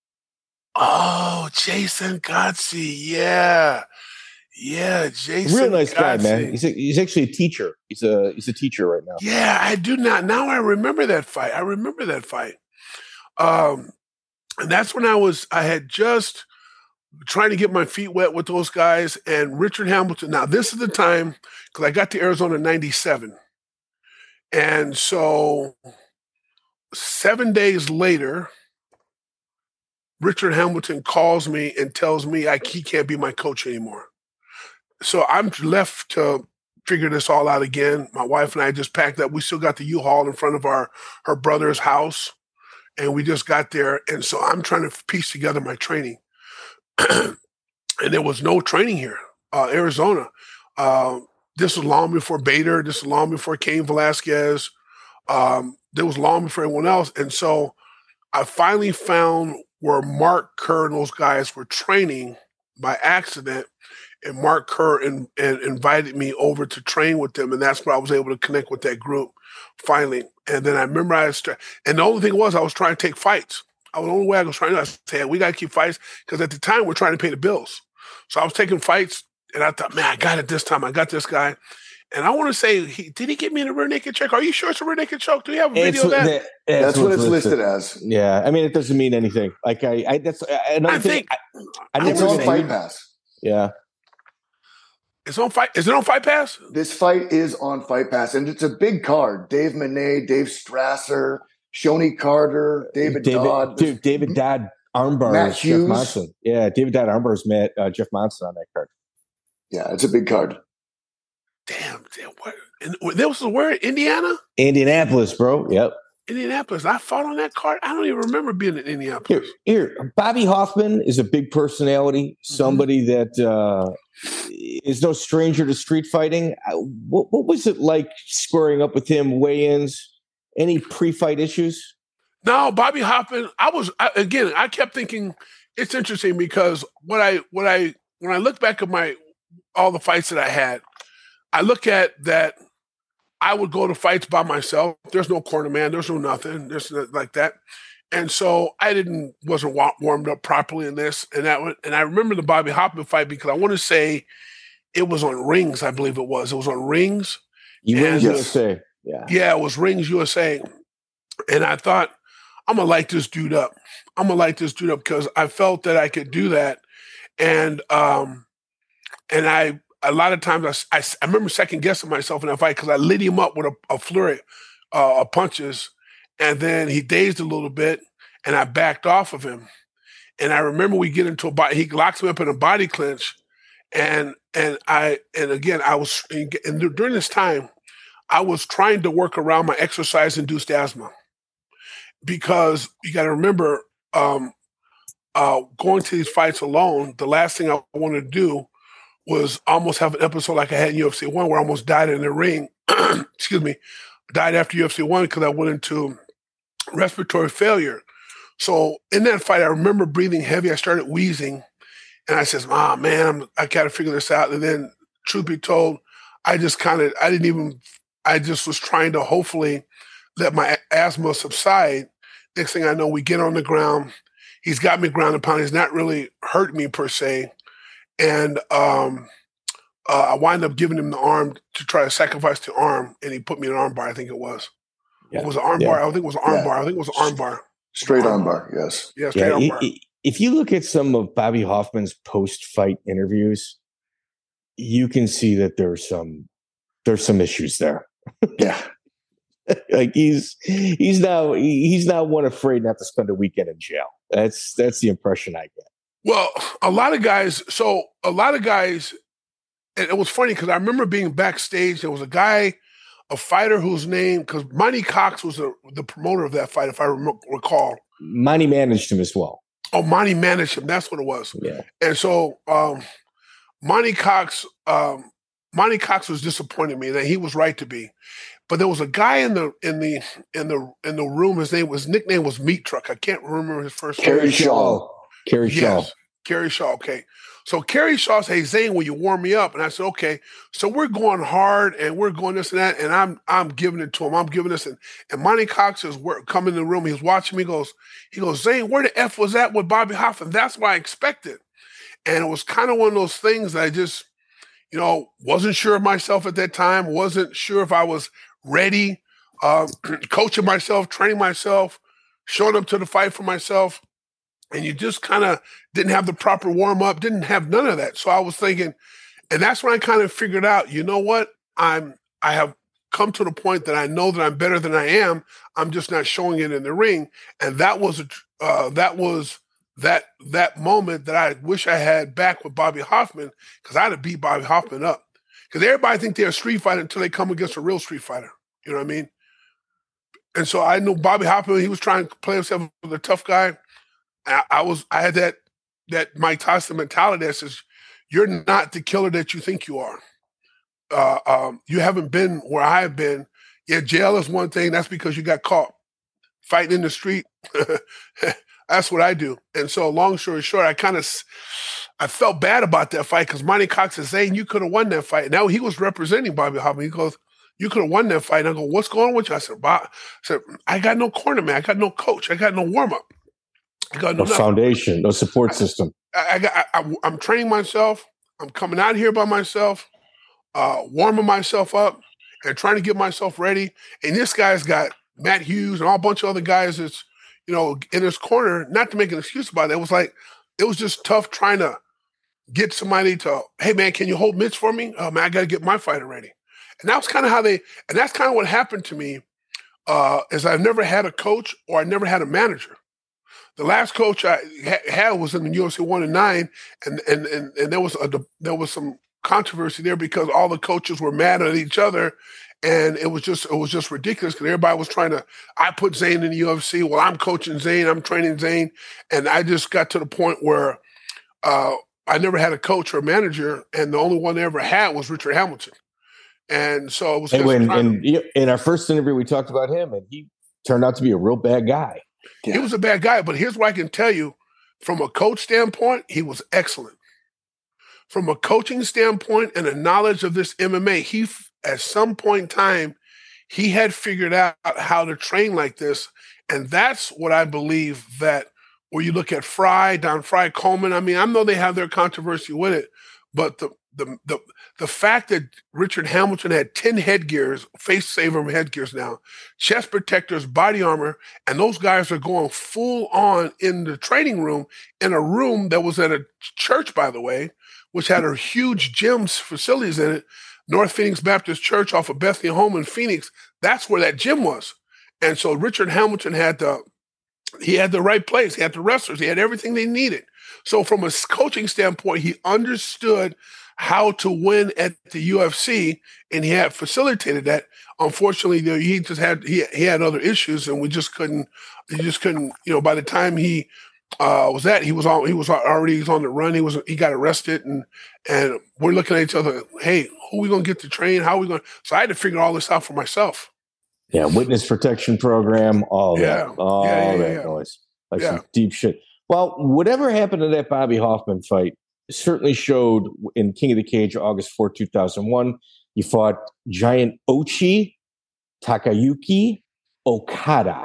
Speaker 3: Oh, Jason Godsey. Yeah. Yeah, Jason.
Speaker 4: Real nice guy,
Speaker 3: Godsey.
Speaker 4: man. He's a, he's actually a teacher. He's a he's a teacher right now.
Speaker 3: Yeah, I do not. Now I remember that fight. I remember that fight. Um, and that's when I was, I had just trying to get my feet wet with those guys and Richard Hamilton. Now, this is the time, because I got to Arizona in ninety-seven. And so seven days later, Richard Hamilton calls me and tells me I, he can't be my coach anymore. So I'm left to figure this all out again. My wife and I just packed up. We still got the U-Haul in front of our her brother's house, and we just got there. And so I'm trying to piece together my training. And there was no training here, uh, Arizona. Uh, this was long before Bader. This was long before Cain Velasquez. Um, there was long before everyone else. And so I finally found where Mark Kerr and those guys were training by accident. And Mark Kerr in, and invited me over to train with them. And that's where I was able to connect with that group finally. And then I remember I was, and the only thing was I was trying to take fights. I was the only way I was trying to, I said, we got to keep fights. Because at the time we're trying to pay the bills. So I was taking fights and I thought, man, I got it this time. I got this guy. And I want to say, he, did he get me in a rear naked choke? Are you sure it's a rear naked choke? Do we have a video
Speaker 4: It's,
Speaker 3: of that?
Speaker 4: that-
Speaker 2: That's,
Speaker 4: that's
Speaker 2: what
Speaker 4: what's
Speaker 2: it's listed as.
Speaker 4: Yeah, I mean, it doesn't mean anything. Like I, I that's another
Speaker 3: I
Speaker 4: thing.
Speaker 3: think-
Speaker 4: I, I
Speaker 2: It's
Speaker 4: never
Speaker 2: on
Speaker 4: seen-
Speaker 2: Fight Pass.
Speaker 4: Yeah,
Speaker 3: It's on fight. Is it on Fight Pass?
Speaker 2: This fight is on Fight Pass, and it's a big card. Dave Monet, Dave Strasser, Shoney Carter, David,
Speaker 4: David,
Speaker 2: Dodd.
Speaker 4: dude, David Dodd armbar
Speaker 2: Matt
Speaker 4: is Jeff
Speaker 2: Hughes.
Speaker 4: Monson. Yeah, David Dodd armbar is Matt uh, Jeff Monson on that card.
Speaker 2: Yeah, it's a big card.
Speaker 3: Damn. damn what? And there was where? Indiana?
Speaker 4: Indianapolis, bro. Yep.
Speaker 3: Indianapolis. I fought on that card. I don't even remember being in
Speaker 4: Here,
Speaker 3: Indianapolis.
Speaker 4: here. Bobby Hoffman is a big personality, somebody that uh, is no stranger to street fighting. I- What, what was it like squaring up with him? Weigh-ins? Any pre-fight issues?
Speaker 3: No, Bobby Hoffman. I was I, again. I kept thinking it's interesting because what I what I when I look back at my all the fights that I had, I look at that. I would go to fights by myself. There's no corner man. There's no nothing. There's nothing like that. And so I didn't wasn't wa- warmed up properly in this and that one. And I remember the Bobby Hoffman fight because I want to say it was on Rings. I believe it was. It was on Rings.
Speaker 4: You win
Speaker 3: And-
Speaker 4: U S A. Yeah.
Speaker 3: Yeah, it was Rings U S A. And I thought, I'm going to light this dude up. I'm going to light this dude up because I felt that I could do that. And um, and I, a lot of times, I, I, I remember second guessing myself in that fight because I lit him up with a, a flurry uh, of punches. And then he dazed a little bit and I backed off of him. And I remember we get into a body, he locks me up in a body clinch. And, and I, and again, I was, and during this time, I was trying to work around my exercise-induced asthma because you got to remember, um, uh, going to these fights alone, the last thing I wanted to do was almost have an episode like I had in U F C one where I almost died in the ring. Excuse me, died after U F C one because I went into respiratory failure. So in that fight, I remember breathing heavy. I started wheezing, and I says, "Ah, man, I'm, I got to figure this out." And then, truth be told, I just kind of, I didn't even, I just was trying to hopefully let my asthma subside. Next thing I know, we get on the ground. He's got me ground and pound. He's not really hurt me per se. And um, uh, I wind up giving him the arm to try to sacrifice the arm, and he put me in an arm bar, I think it was.
Speaker 4: Yeah.
Speaker 3: It was an arm
Speaker 4: Yeah.
Speaker 3: bar. I think it was an arm
Speaker 2: Yeah.
Speaker 3: bar. I think it was an arm bar.
Speaker 2: Straight armbar, yes.
Speaker 3: Yeah, straight
Speaker 4: Yeah,
Speaker 3: arm
Speaker 4: i-
Speaker 3: bar.
Speaker 4: i- if you look at some of Bobby Hoffman's post-fight interviews, you can see that there's some there's some issues there.
Speaker 2: Yeah.
Speaker 4: Like he's he's now he's now one afraid not to spend a weekend in jail. That's that's the impression I get.
Speaker 3: Well, a lot of guys, so a lot of guys, and it was funny because I remember being backstage. There was a guy, a fighter whose name, because Monty Cox was the, the promoter of that fight, if I rem- recall.
Speaker 4: Monty managed him as well.
Speaker 3: Oh, Monty managed him. That's what it was.
Speaker 4: Yeah.
Speaker 3: And so um, Monty Cox, um, Monty Cox was disappointed in me that he was right to be. But there was a guy in the in the in the in the room. His name was nickname was Meat Truck. I can't remember his first name.
Speaker 2: Kerry Shaw.
Speaker 4: Kerry Shaw.
Speaker 3: Yes. Kerry Shaw, okay. So Kerry Shaw said, hey, Zane, will you warm me up? And I said, okay. So we're going hard and we're going this and that, and I'm I'm giving it to him. I'm giving this. And, and Monty Cox is work, coming in the room. He's watching me. He goes, he goes, Zane, where the F was that with Bobby Hoffman? That's what I expected. And it was kind of one of those things that I just, you know, wasn't sure of myself at that time, wasn't sure if I was ready, uh, coaching myself, training myself, showing up to the fight for myself. And you just kind of didn't have the proper warm-up, didn't have none of that. So I was thinking, and that's when I kind of figured out, you know what, I'm, I have come to the point that I know that I'm better than I am. I'm just not showing it in the ring. And that was, a, uh, that was that, that moment that I wish I had back with Bobby Hoffman, because I'd have beat Bobby Hoffman up. Because everybody think they're a street fighter until they come against a real street fighter. You know what I mean? And so I knew Bobby Hoffman, he was trying to play himself as a tough guy. I, I was, I had that, that Mike Tyson mentality that says, you're not the killer that you think you are. Uh, um, you haven't been where I have been. Yeah, jail is one thing. That's because you got caught fighting in the street. That's what I do. And so long story short, I kind of, I felt bad about that fight because Monty Cox is saying, you could have won that fight. Now he was representing Bobby Hoffman. He goes, you could have won that fight. And I go, what's going on with you? I said, Bob, I said, I got no corner man. I got no coach. I got no warm-up. I got
Speaker 4: no, no foundation, no support
Speaker 3: I,
Speaker 4: system.
Speaker 3: I, I got, I, I'm training myself. I'm coming out here by myself, uh, warming myself up and trying to get myself ready. And this guy's got Matt Hughes and all a bunch of other guys that's, you know, in his corner, not to make an excuse about it. It was like, it was just tough trying to get somebody to, hey man, can you hold mitts for me? Oh man, I got to get my fighter ready. And that was kind of how they, and that's kind of what happened to me, uh, is I've never had a coach or I never had a manager. The last coach I ha- had was in the U F C one and nine, and and and and there was a there was some controversy there because all the coaches were mad at each other, and it was just it was just ridiculous because everybody was trying to. I put Zane in the U F C. Well, I'm coaching Zane. I'm training Zane, and I just got to the point where uh, I never had a coach or a manager, and the only one I ever had was Richard Hamilton, and so it was.
Speaker 4: Hey, when, in, in our first interview, we talked about him, and he turned out to be a real bad guy.
Speaker 3: Yeah. He was a bad guy, but here's what I can tell you. From a coach standpoint, he was excellent. From a coaching standpoint and a knowledge of this M M A, he, at some point in time, he had figured out how to train like this. And that's what I believe that when you look at Fry, Don Fry, Coleman, I mean, I know they have their controversy with it, but the the the the fact that Richard Hamilton had ten headgears, face saver headgears now, chest protectors, body armor, and those guys are going full on in the training room, in a room that was at a church, by the way, which had a huge gym facilities in it, North Phoenix Baptist Church off of Bethlehem Home in Phoenix. That's where that gym was. And so Richard Hamilton had the, he had the right place. He had the wrestlers. He had everything they needed. So from a coaching standpoint, he understood how to win at the U F C, and he had facilitated that. Unfortunately, you know, he just had he he had other issues, and we just couldn't. He just couldn't. You know, by the time he uh, was at, he was on. He was already he was on the run. He was he got arrested, and and we're looking at each other. Hey, who are we gonna get to train? How are we going? So I had to figure all this out for myself.
Speaker 4: Yeah, witness protection program, all
Speaker 3: yeah.
Speaker 4: that, all
Speaker 3: yeah, yeah,
Speaker 4: that
Speaker 3: yeah.
Speaker 4: noise, like
Speaker 3: yeah.
Speaker 4: some deep shit. Well, whatever happened to that Bobby Hoffman fight certainly showed in King of the Cage, August fourth, two thousand one. You fought Giant Ochi Takayuki Okada.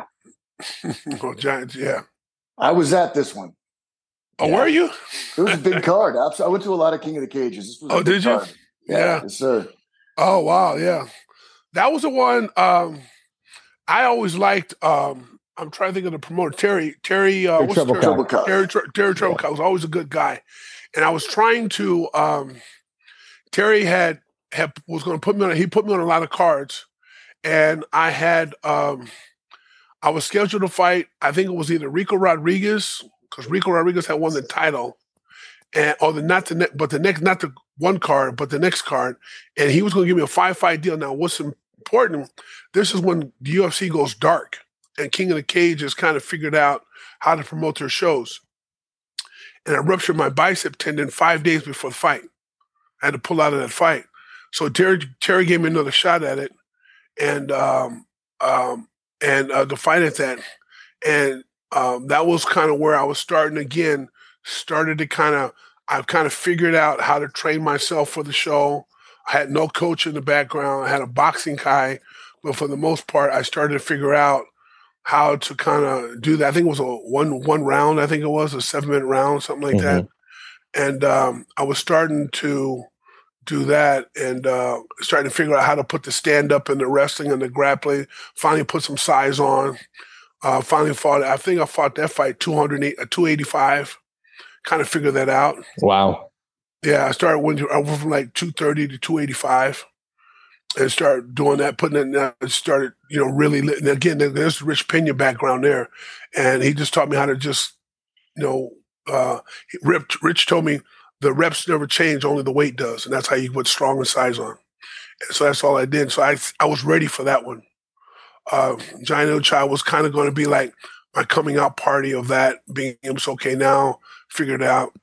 Speaker 3: Oh, Giants, yeah.
Speaker 2: I was at this one.
Speaker 3: Oh,
Speaker 4: Yeah.
Speaker 3: were you?
Speaker 2: It was a big card. Abs- I went to a lot of King of the Cages. This was a
Speaker 3: Oh,
Speaker 2: big
Speaker 3: did you?
Speaker 2: card.
Speaker 3: Yeah.
Speaker 2: Yeah, yes, sir.
Speaker 3: Oh, wow, yeah. That was the one um, I always liked. Um, I'm trying to think of the promoter, Terry. Terry, uh,
Speaker 4: Terry
Speaker 3: what's
Speaker 4: Trebilcock.
Speaker 3: Terry?
Speaker 2: Trebilcock.
Speaker 3: Terry, Tre- Terry Trebilcock was always a good guy, and I was trying to. Um, Terry had had was going to put me on. He put me on a lot of cards, and I had. Um, I was scheduled to fight. I think it was either Rico Rodriguez, because Rico Rodriguez had won the title, and or the not the ne- but the next not the one card, but the next card, and he was going to give me a five fight deal. Now, what's important? This is when the U F C goes dark, and King of the Cage has kind of figured out how to promote their shows. And I ruptured my bicep tendon five days before the fight. I had to pull out of that fight. So Terry Terry gave me another shot at it, and um, um, and uh, to fight at that, and um, that was kind of where I was starting again, started to kind of, I've kind of figured out how to train myself for the show. I had no coach in the background. I had a boxing guy, but for the most part, I started to figure out how to kind of do that. I think it was a one one round. I think it was a seven minute round, something like mm-hmm. that. And um, I was starting to do that and uh, starting to figure out how to put the stand up and the wrestling and the grappling. Finally, put some size on. Uh, finally fought. I think I fought that fight two hundred eight, uh, two eighty-five. Kind of figured that out.
Speaker 4: Wow.
Speaker 3: Yeah, I started when I went from like two thirty to two eighty-five. And started doing that, putting it down, and started, you know, really, and again, there's Rich Pena background there. And he just taught me how to just, you know, uh, Rich, Rich told me the reps never change, only the weight does. And that's how you put strong and size on. And so that's all I did. So I I was ready for that one. Uh, Giant Ochi was kind of going to be like my coming out party of that, being, it was okay now, figured it out.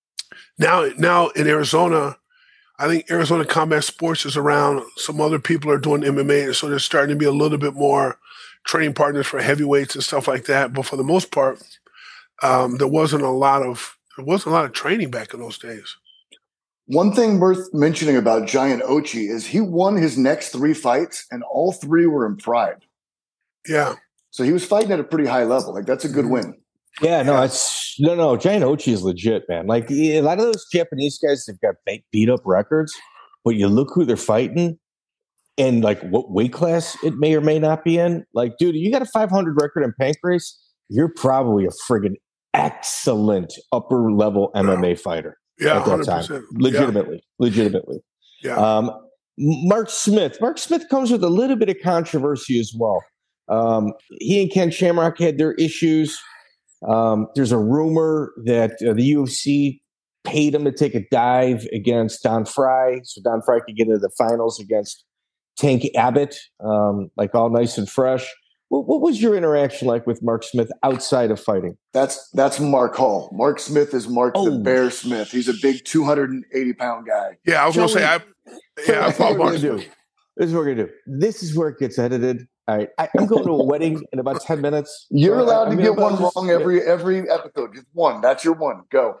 Speaker 3: Now, now in Arizona, I think Arizona Combat Sports is around. Some other people are doing M M A, and so there's starting to be a little bit more training partners for heavyweights and stuff like that. But for the most part, um, there wasn't a lot of there wasn't a lot of training back in those days.
Speaker 2: One thing worth mentioning about Giant Ochi is he won his next three fights, and all three were in Pride.
Speaker 3: Yeah.
Speaker 2: So he was fighting at a pretty high level. Like, that's a good win.
Speaker 4: Yeah, no, it's no, no. Giant Ochi is legit, man. Like a lot of those Japanese guys have got beat up records, but you look who they're fighting, and like what weight class it may or may not be in. Like, dude, you got a five hundred record in Pancrase, you're probably a friggin' excellent upper level M M A fighter.
Speaker 3: Yeah,
Speaker 4: at that
Speaker 3: one hundred percent.
Speaker 4: time, legitimately, yeah. legitimately.
Speaker 3: Yeah.
Speaker 4: Um, Mark Smith. Mark Smith comes with a little bit of controversy as well. Um, he and Ken Shamrock had their issues. Um, there's a rumor that uh, the U F C paid him to take a dive against Don Fry, so Don Fry could get into the finals against Tank Abbott, um, like all nice and fresh. What, what was your interaction like with Mark Smith outside of fighting?
Speaker 2: That's that's Mark Hall. Mark Smith is Mark oh. the Bear Smith. He's a big two hundred eighty pound guy.
Speaker 3: Yeah, I was going to say, I, yeah, I fought Mark Smith.
Speaker 4: This is what we're going to do. This is where it gets edited. All right, I, I'm going to a wedding in about ten minutes.
Speaker 2: You're allowed
Speaker 4: I,
Speaker 2: to
Speaker 4: I
Speaker 2: get one
Speaker 4: just,
Speaker 2: wrong every every episode. Just one. That's your one. Go.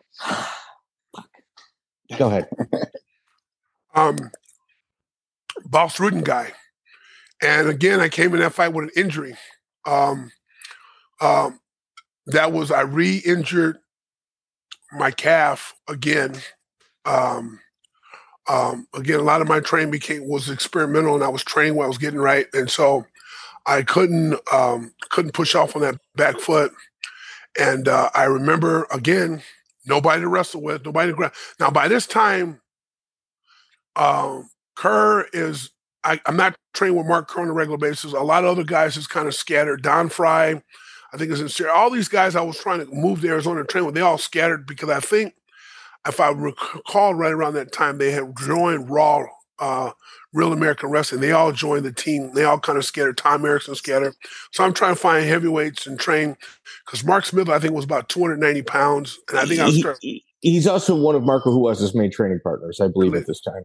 Speaker 4: Go ahead.
Speaker 3: um, Boss Rudin guy. And again, I came in that fight with an injury. Um, um, that was, I re-injured my calf again. Um, um, again, a lot of my training became, was experimental, and I was training while I was getting right. And so I couldn't, um, couldn't push off on that back foot. And uh, I remember, again, nobody to wrestle with, nobody to grab. Now, by this time, um, Kerr is, I, I'm not training with Mark Kerr on a regular basis. A lot of other guys is kind of scattered. Don Fry, I think is in Syria. All these guys I was trying to move to Arizona and train with, they all scattered because I think, if I recall right around that time, they had joined Raw, uh, Real American Wrestling. They all joined the team. They all kind of scattered. Tom Erickson scattered. So I'm trying to find heavyweights and train because Mark Smith, I think, was about two hundred ninety pounds. And I think I was starting.
Speaker 4: He, he's also one of Marco Huas's main training partners, I believe, at this time.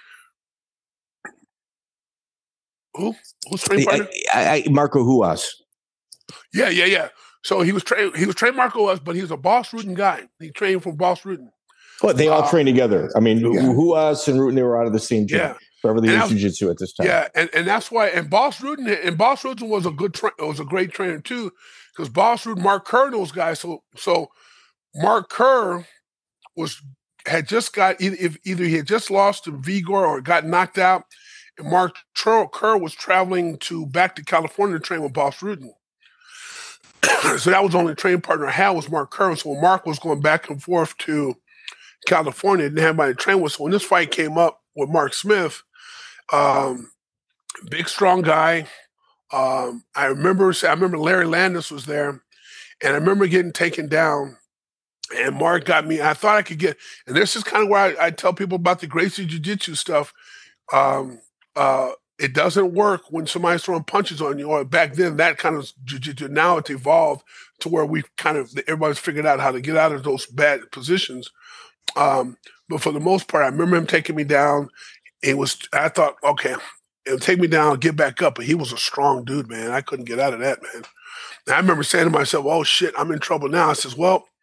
Speaker 3: Who? Who's training partner?
Speaker 4: I, I, Marco Huas.
Speaker 3: Yeah, yeah, yeah. So he was trained. He was trained Marco Huas, but he was a Boss Rudin guy. He trained from Boss Rudin.
Speaker 4: Well, they all uh, train together. I mean,
Speaker 3: yeah.
Speaker 4: Huas and Rudin, they were out of the same gym. Yeah. Wherever they used jiu-jitsu at this time.
Speaker 3: Yeah, and, and that's why. And Boss Rudin and Boss Rudin was a good tra- was a great trainer too, because Boss Rudin, Mark Kerr, those guys. So so Mark Kerr was had just got either if either he had just lost to Vigor or got knocked out, and Mark Kerr was traveling to back to California to train with Boss Rudin. So that was the only training partner I had was Mark Kerr. So when Mark was going back and forth to California, didn't have anybody to train with. So when this fight came up with Mark Smith, um, big strong guy. Um, I remember I remember Larry Landis was there, and I remember getting taken down. And Mark got me. I thought I could get, and this is kind of where I, I tell people about the Gracie Jiu-Jitsu stuff. Um, uh, it doesn't work when somebody's throwing punches on you. Or back then, that kind of jiu-jitsu. Now it's evolved to where we kind of everybody's figured out how to get out of those bad positions. Um, but for the most part, I remember him taking me down. It was, I thought, okay, it'll take me down, get back up. But he was a strong dude, man. I couldn't get out of that, man. And I remember saying to myself, oh, shit, I'm in trouble now. I says, well,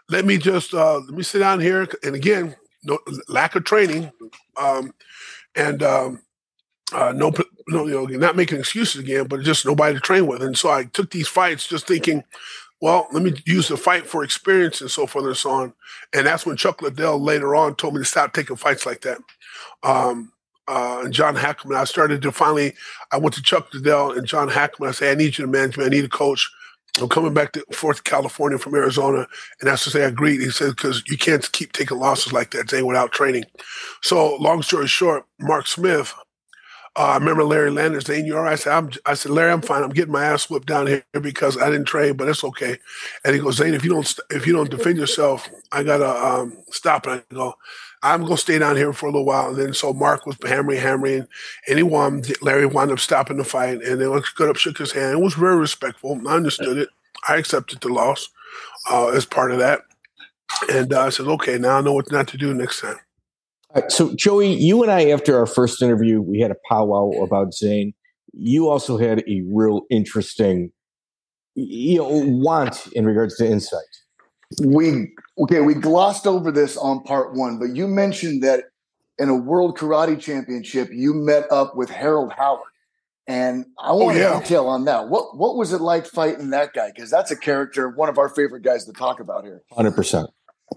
Speaker 3: let me just uh, let me sit down here. And again, no lack of training, um, and um, uh, no, no, you know, not making excuses again, but just nobody to train with. And so I took these fights just thinking, well, let me use the fight for experience and so forth and so on. And that's when Chuck Liddell later on told me to stop taking fights like that. Um, uh, and John Hackman, I started to finally, I went to Chuck Liddell and John Hackman. I said, I need you to manage me. I need a coach. I'm coming back to Fourth California from Arizona. And that's to say I agreed. He said, because you can't keep taking losses like that, Zane, without training. So long story short, Mark Smith, Uh, I remember Larry Landers saying, "You all right?" I said, I'm, I said, "Larry, I'm fine. I'm getting my ass whipped down here because I didn't train, but it's okay." And he goes, "Zane, if you don't st- if you don't defend yourself, I gotta um, stop." And I go, "I'm gonna stay down here for a little while." And then so Mark was hammering, hammering, and he won. Larry wound up stopping the fight, and then got up, shook his hand. It was very respectful. I understood it. I accepted the loss uh, as part of that, and uh, I said, "Okay, now I know what not to do next time."
Speaker 4: All right, so, Joey, you and I, after our first interview, we had a powwow about Zane. You also had a real interesting, you know, want in regards to insight.
Speaker 2: We okay. We glossed over this on part one, but you mentioned that in a World Karate Championship, you met up with Harold Howard, and I want
Speaker 3: oh, yeah.
Speaker 2: detail on that. What what was it like fighting that guy? Because that's a character, one of our favorite guys to talk about here.
Speaker 4: one hundred percent.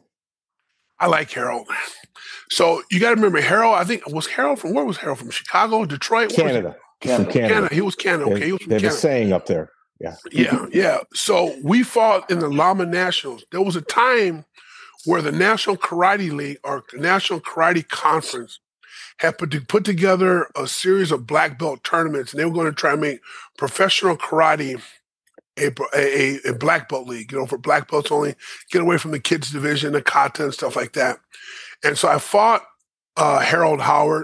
Speaker 3: I like Harold. So you got to remember, Harold, I think, was Harold from, where was Harold from? Chicago, Detroit?
Speaker 4: Canada.
Speaker 2: Canada.
Speaker 4: From Canada.
Speaker 3: Canada. He was Canada. Okay, he was from
Speaker 4: They have
Speaker 3: Canada.
Speaker 4: a saying up there. Yeah.
Speaker 3: Yeah, yeah. So we fought in the Lama Nationals. There was a time where the National Karate League or National Karate Conference had put, to, put together a series of black belt tournaments, and they were going to try and make professional karate A, a, a black belt league, you know, for black belts only, get away from the kids division, the kata and stuff like that. And so I fought uh, Harold Howard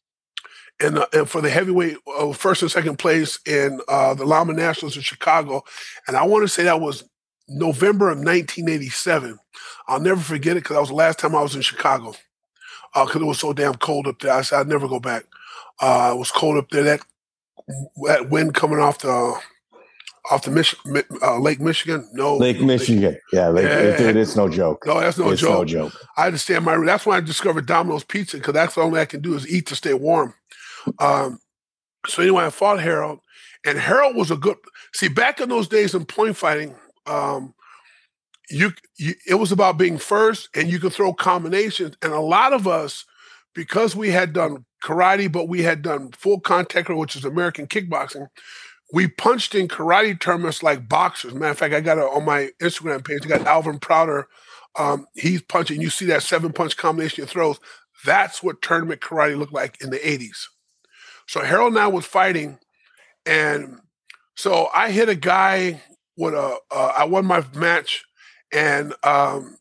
Speaker 3: and, uh, and for the heavyweight uh, first and second place in uh, the Lama Nationals in Chicago. And I want to say that was November of nineteen eighty-seven. I'll never forget it because that was the last time I was in Chicago because uh, it was so damn cold up there. I said I'd never go back. Uh, it was cold up there. That, that wind coming off the off the Mich- uh, Lake Michigan, no.
Speaker 4: Lake Michigan, yeah, Lake,
Speaker 3: yeah.
Speaker 4: It, it, it's no joke.
Speaker 3: No, that's no
Speaker 4: it's
Speaker 3: joke.
Speaker 4: no joke.
Speaker 3: I had to stay in my room. That's when I discovered Domino's Pizza because that's the only I can do is eat to stay warm. Um, so anyway, I fought Harold, and Harold was a good. See, back in those days in point fighting, um, you, you it was about being first, and you could throw combinations. And a lot of us, because we had done karate, but we had done full contact, which is American kickboxing. We punched in karate tournaments like boxers. Matter of fact, I got it on my Instagram page. I got Alvin Prouder. Um, he's punching. You see that seven punch combination of throws. That's what tournament karate looked like in the eighties. So Harold and I was fighting, and so I hit a guy with a. Uh, I won my match, and um,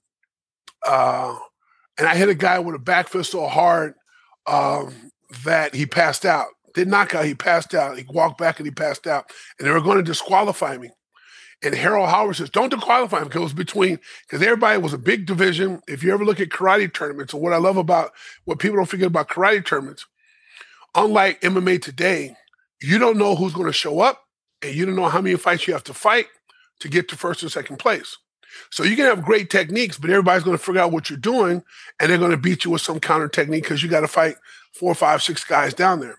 Speaker 3: uh, and I hit a guy with a back fist so hard um, that he passed out. Did knock out, he passed out. He walked back and he passed out. And they were going to disqualify me. And Harold Howard says, don't disqualify him because it was between, because everybody was a big division. If you ever look at karate tournaments, and what I love about, what people don't forget about karate tournaments, unlike M M A today, you don't know who's going to show up and you don't know how many fights you have to fight to get to first and second place. So you can have great techniques, but everybody's going to figure out what you're doing and they're going to beat you with some counter technique because you got to fight four, five, six guys down there.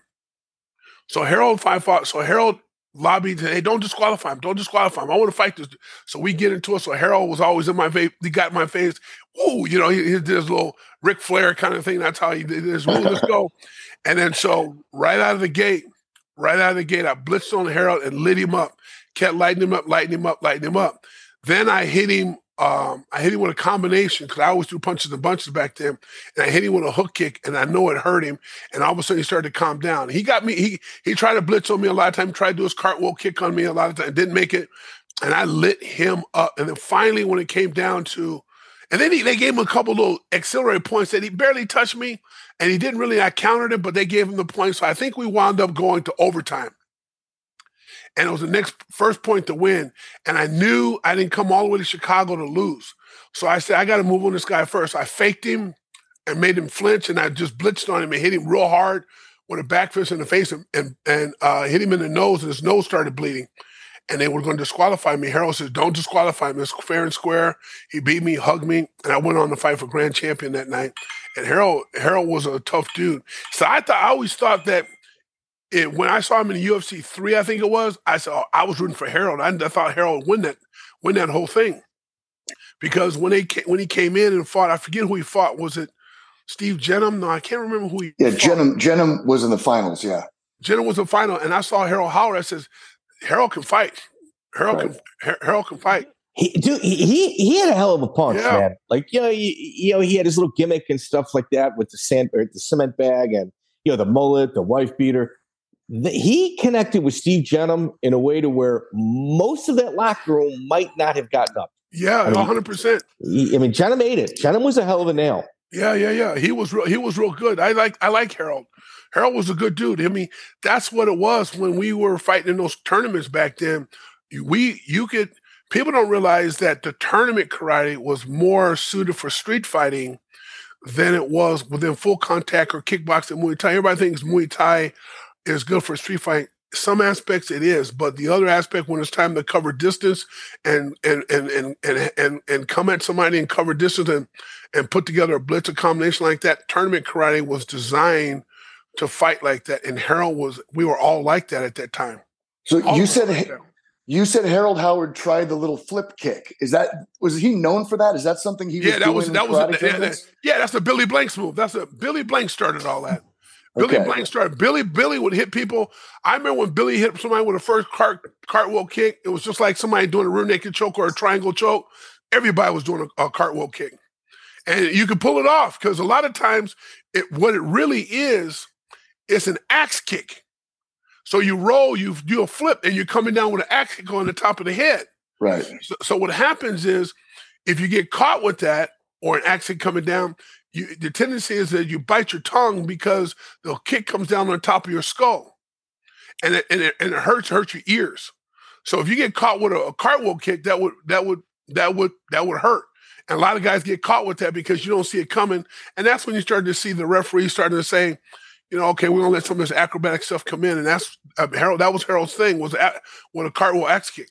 Speaker 3: So Harold fight fought. So Harold lobbied, hey, don't disqualify him. Don't disqualify him. I want to fight this. So we get into it. So Harold was always in my face. He got in my face. Ooh, you know, he, he did his little Ric Flair kind of thing. That's how he did this. Ooh, let's go. And then so right out of the gate, right out of the gate, I blitzed on Harold and lit him up. Kept lighting him up, lighting him up, lighting him up. Then I hit him. Um, I hit him with a combination because I always do punches and bunches back then. And I hit him with a hook kick, and I know it hurt him. And all of a sudden, he started to calm down. He got me. He he tried to blitz on me a lot of times. Tried to do his cartwheel kick on me a lot of times. Didn't make it. And I lit him up. And then finally, when it came down to, and then he, they gave him a couple little auxiliary points that he barely touched me, and he didn't really. I countered it, but they gave him the points. So I think we wound up going to overtime. And it was the next first point to win. And I knew I didn't come all the way to Chicago to lose. So I said, I got to move on this guy first. I faked him and made him flinch, and I just blitzed on him and hit him real hard with a back fist in the face and and, and uh, hit him in the nose, and his nose started bleeding. and they were going to disqualify me. Harold says, "Don't disqualify me. It's fair and square." He beat me, hugged me, and I went on to fight for grand champion that night. And Harold, Harold was a tough dude. So I thought, I always thought that it, when I saw him in the U F C three, I think it was, I said, oh, I was rooting for Harold. I, I thought Harold would win that, win that whole thing, because when they when he came in and fought, I forget who he fought. Was it Steve Jenham? No, I can't remember who he.
Speaker 2: Yeah,
Speaker 3: fought.
Speaker 2: Jenham. Jenham was in the finals. Yeah,
Speaker 3: Jenham was the final, and I saw Harold Howard. I says, Harold can fight. Harold right. can. Harold can fight.
Speaker 4: He, dude, he he had a hell of a punch, yeah. man. Like, you know, you, you know, he had his little gimmick and stuff like that with the sand or the cement bag and, you know, the mullet, the wife beater. The, he connected with Steve Jenham in a way to where most of that locker room might not have gotten up.
Speaker 3: Yeah,
Speaker 4: I mean,
Speaker 3: one hundred percent.
Speaker 4: He, I mean, Jenham made it. Jenham was a hell of a nail.
Speaker 3: Yeah, yeah, yeah. He was real. He was real good. I like. I like Harold. Harold was a good dude. I mean, that's what it was when we were fighting in those tournaments back then. We, you could. People don't realize that the tournament karate was more suited for street fighting than it was within full contact or kickboxing, Muay Thai. Everybody thinks Muay Thai is good for street fighting. Some aspects it is, but the other aspect, when it's time to cover distance and and and and and and, and come at somebody and cover distance and and put together a blitz, a combination like that, tournament karate was designed to fight like that. And Harold was, we were all like that at that time.
Speaker 2: So
Speaker 3: all
Speaker 2: you said
Speaker 3: like
Speaker 2: you said Harold Howard tried the little flip kick. Is that, was he known for that? Is that something he was
Speaker 3: yeah, that
Speaker 2: doing
Speaker 3: was that was a, yeah,
Speaker 2: that,
Speaker 3: yeah, that's the Billy Blanks move. That's a Billy Blanks started all that. Billy
Speaker 2: Okay.
Speaker 3: Blanks started. Billy Billy would hit people. I remember when Billy hit somebody with a first cart, cartwheel kick. It was just like somebody doing a rear naked choke or a triangle choke. Everybody was doing a, a cartwheel kick, and you could pull it off because a lot of times, it what it really is, it's an axe kick. So you roll, you do a flip, and you're coming down with an axe kick on the top of the head.
Speaker 2: Right.
Speaker 3: So, so what happens is, if you get caught with that or an axe kick coming down, you, the tendency is that you bite your tongue because the kick comes down on top of your skull, and it, and it, and it hurts hurts your ears. So if you get caught with a, a cartwheel kick, that would that would that would that would hurt. And a lot of guys get caught with that because you don't see it coming, and that's when you start to see the referee starting to say, you know, okay, we're gonna let some of this acrobatic stuff come in, and that's uh, Harold. That was Harold's thing, was a, with a cartwheel axe kick.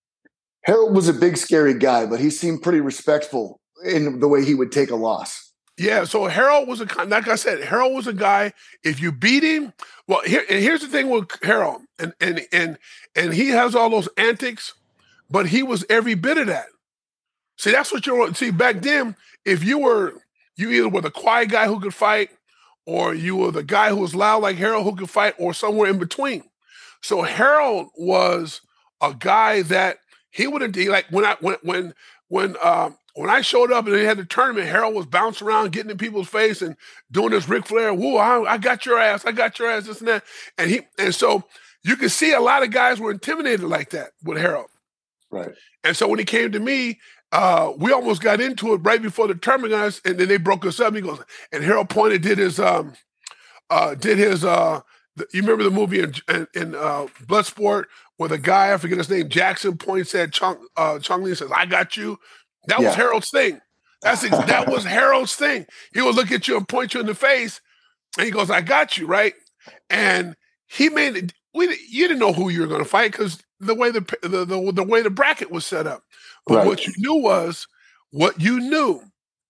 Speaker 2: Harold was a big, scary guy, but he seemed pretty respectful in the way he would take a loss.
Speaker 3: Yeah, so Harold was a, like I said, Harold was a guy, if you beat him, well, here, and here's the thing with Harold, and and and and he has all those antics, but he was every bit of that. See, that's what you're, see, back then, if you were, you either were the quiet guy who could fight, or you were the guy who was loud like Harold who could fight, or somewhere in between. So Harold was a guy that he would have, like, when I, when, when, when, um, When I showed up and they had the tournament, Harold was bouncing around, getting in people's face and doing this Ric Flair, woo, I, I got your ass, I got your ass, this and that. And he, and so you could see a lot of guys were intimidated like that with Harold.
Speaker 2: Right.
Speaker 3: And so when he came to me, uh, we almost got into it right before the tournament, guys, and then they broke us up. He goes, and Harold pointed, did his, um, uh, did his, uh, the, you remember the movie in, in, in uh, Bloodsport where the guy, I forget his name, Jackson, points at Chong, uh, Chong Li and says, I got you. That
Speaker 2: Yeah.
Speaker 3: was Harold's thing. That's ex- that was Harold's thing. He would look at you and point you in the face, and he goes, "I got you," right? And he made it. We you didn't know who you were going to fight because the way the, the the the way the bracket was set up. But
Speaker 2: Right.
Speaker 3: what you knew was what you knew.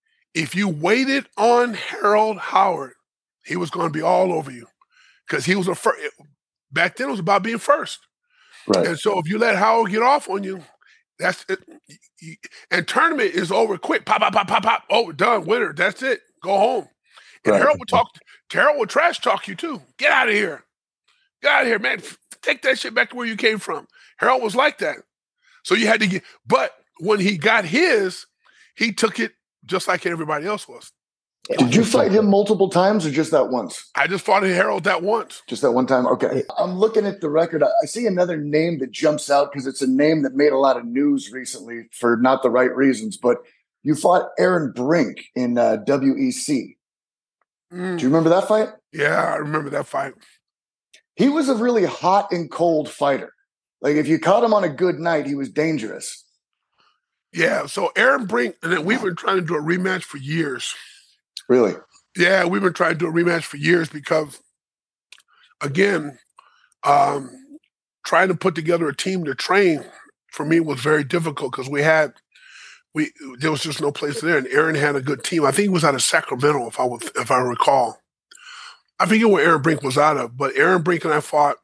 Speaker 3: If you waited on Harold Howard, he was going to be all over you because he was a first. Back then, it was about being first.
Speaker 2: Right.
Speaker 3: And so, if you let Howard get off on you, that's it. And tournament is over quick. Pop, pop, pop, pop, pop. Oh, done. Winner. That's it. Go home. And
Speaker 2: Right.
Speaker 3: Harold would talk. Harold would trash talk you too. Get out of here. Get out of here, man. Take that shit back to where you came from. Harold was like that. So you had to get. But when he got his, he took it just like everybody else was.
Speaker 2: Did you fight him multiple times or just that once?
Speaker 3: I just fought Harold that once.
Speaker 2: Just that one time? Okay. I'm looking at the record. I see another name that jumps out because it's a name that made a lot of news recently for not the right reasons, but you fought Aaron Brink in uh, W E C.
Speaker 3: Mm.
Speaker 2: Do you remember that fight?
Speaker 3: Yeah, I remember that fight.
Speaker 2: He was a really hot and cold fighter. Like if you caught him on a good night, he was dangerous.
Speaker 3: Yeah, so Aaron Brink, and then we've been trying to do a rematch for years.
Speaker 2: Really?
Speaker 3: Yeah, we've been trying to do a rematch for years because, again, um, trying to put together a team to train for me was very difficult because we had we there was just no place there, and Aaron had a good team. I think he was out of Sacramento, if I would, if I recall. I forget where Aaron Brink was out of, but Aaron Brink and I fought,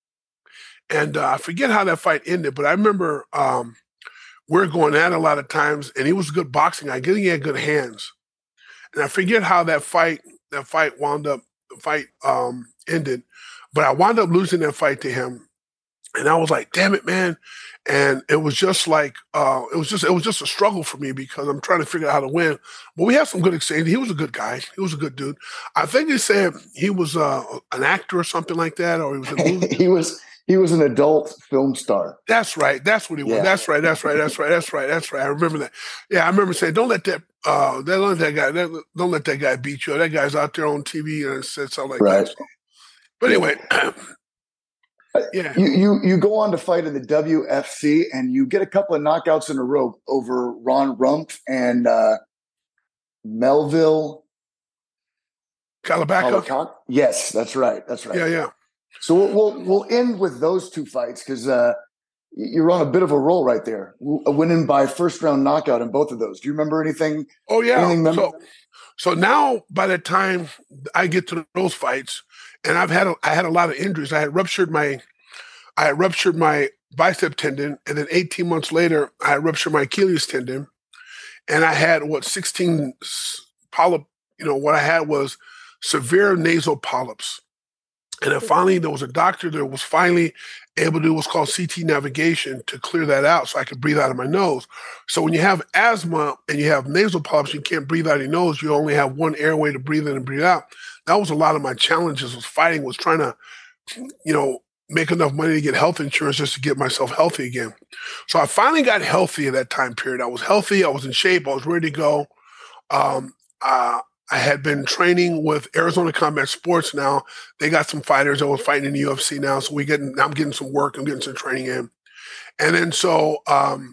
Speaker 3: and uh, I forget how that fight ended. But I remember um, we were going at it a lot of times, and he was a good boxing guy. I guess he had good hands, and I forget how that fight that fight wound up. The fight um, ended, but I wound up losing that fight to him, and I was like, "Damn it, man!" And it was just like uh, it was just it was just a struggle for me because I'm trying to figure out how to win. But we had some good exchange. He was a good guy. He was a good dude. I think they said he was uh, an actor or something like that, or he was a movie.
Speaker 2: he was he was an adult film star.
Speaker 3: That's right. That's what he was.
Speaker 2: Yeah.
Speaker 3: That's right. That's right. That's right. That's right. That's right. I remember that. Yeah, I remember saying, "Don't let that uh, don't let that guy don't let that guy beat you. That guy's out there on T V and said something like
Speaker 2: right.
Speaker 3: that." So, but anyway. Yeah.
Speaker 2: You, you you go on to fight in the W F C and you get a couple of knockouts in a row over Ron Rumpf and uh, Melville
Speaker 3: Kalabaka.
Speaker 2: Yes, that's right. That's right.
Speaker 3: Yeah, yeah.
Speaker 2: So we'll we'll, we'll end with those two fights because uh, you're on a bit of a roll right there, winning by first round knockout in both of those. Do you remember anything?
Speaker 3: Oh yeah.
Speaker 2: Anything
Speaker 3: so, so now by the time I get to those fights. And I've had a, I had a lot of injuries. I had ruptured my, I had ruptured my bicep tendon, and then eighteen months later, I had ruptured my Achilles tendon, and I had what sixteen polyp. You know what I had was severe nasal polyps, and then finally there was a doctor that was finally able to do what's called C T navigation to clear that out, so I could breathe out of my nose. So when you have asthma and you have nasal polyps, you can't breathe out of your nose. You only have one airway to breathe in and breathe out. That was a lot of my challenges was fighting, was trying to, you know, make enough money to get health insurance just to get myself healthy again. So I finally got healthy at that time period. I was healthy. I was in shape. I was ready to go. Um, uh, I had been training with Arizona Combat Sports now. They got some fighters that was fighting in the U F C now. So we getting, I'm getting some work. I'm getting some training in. And then so um,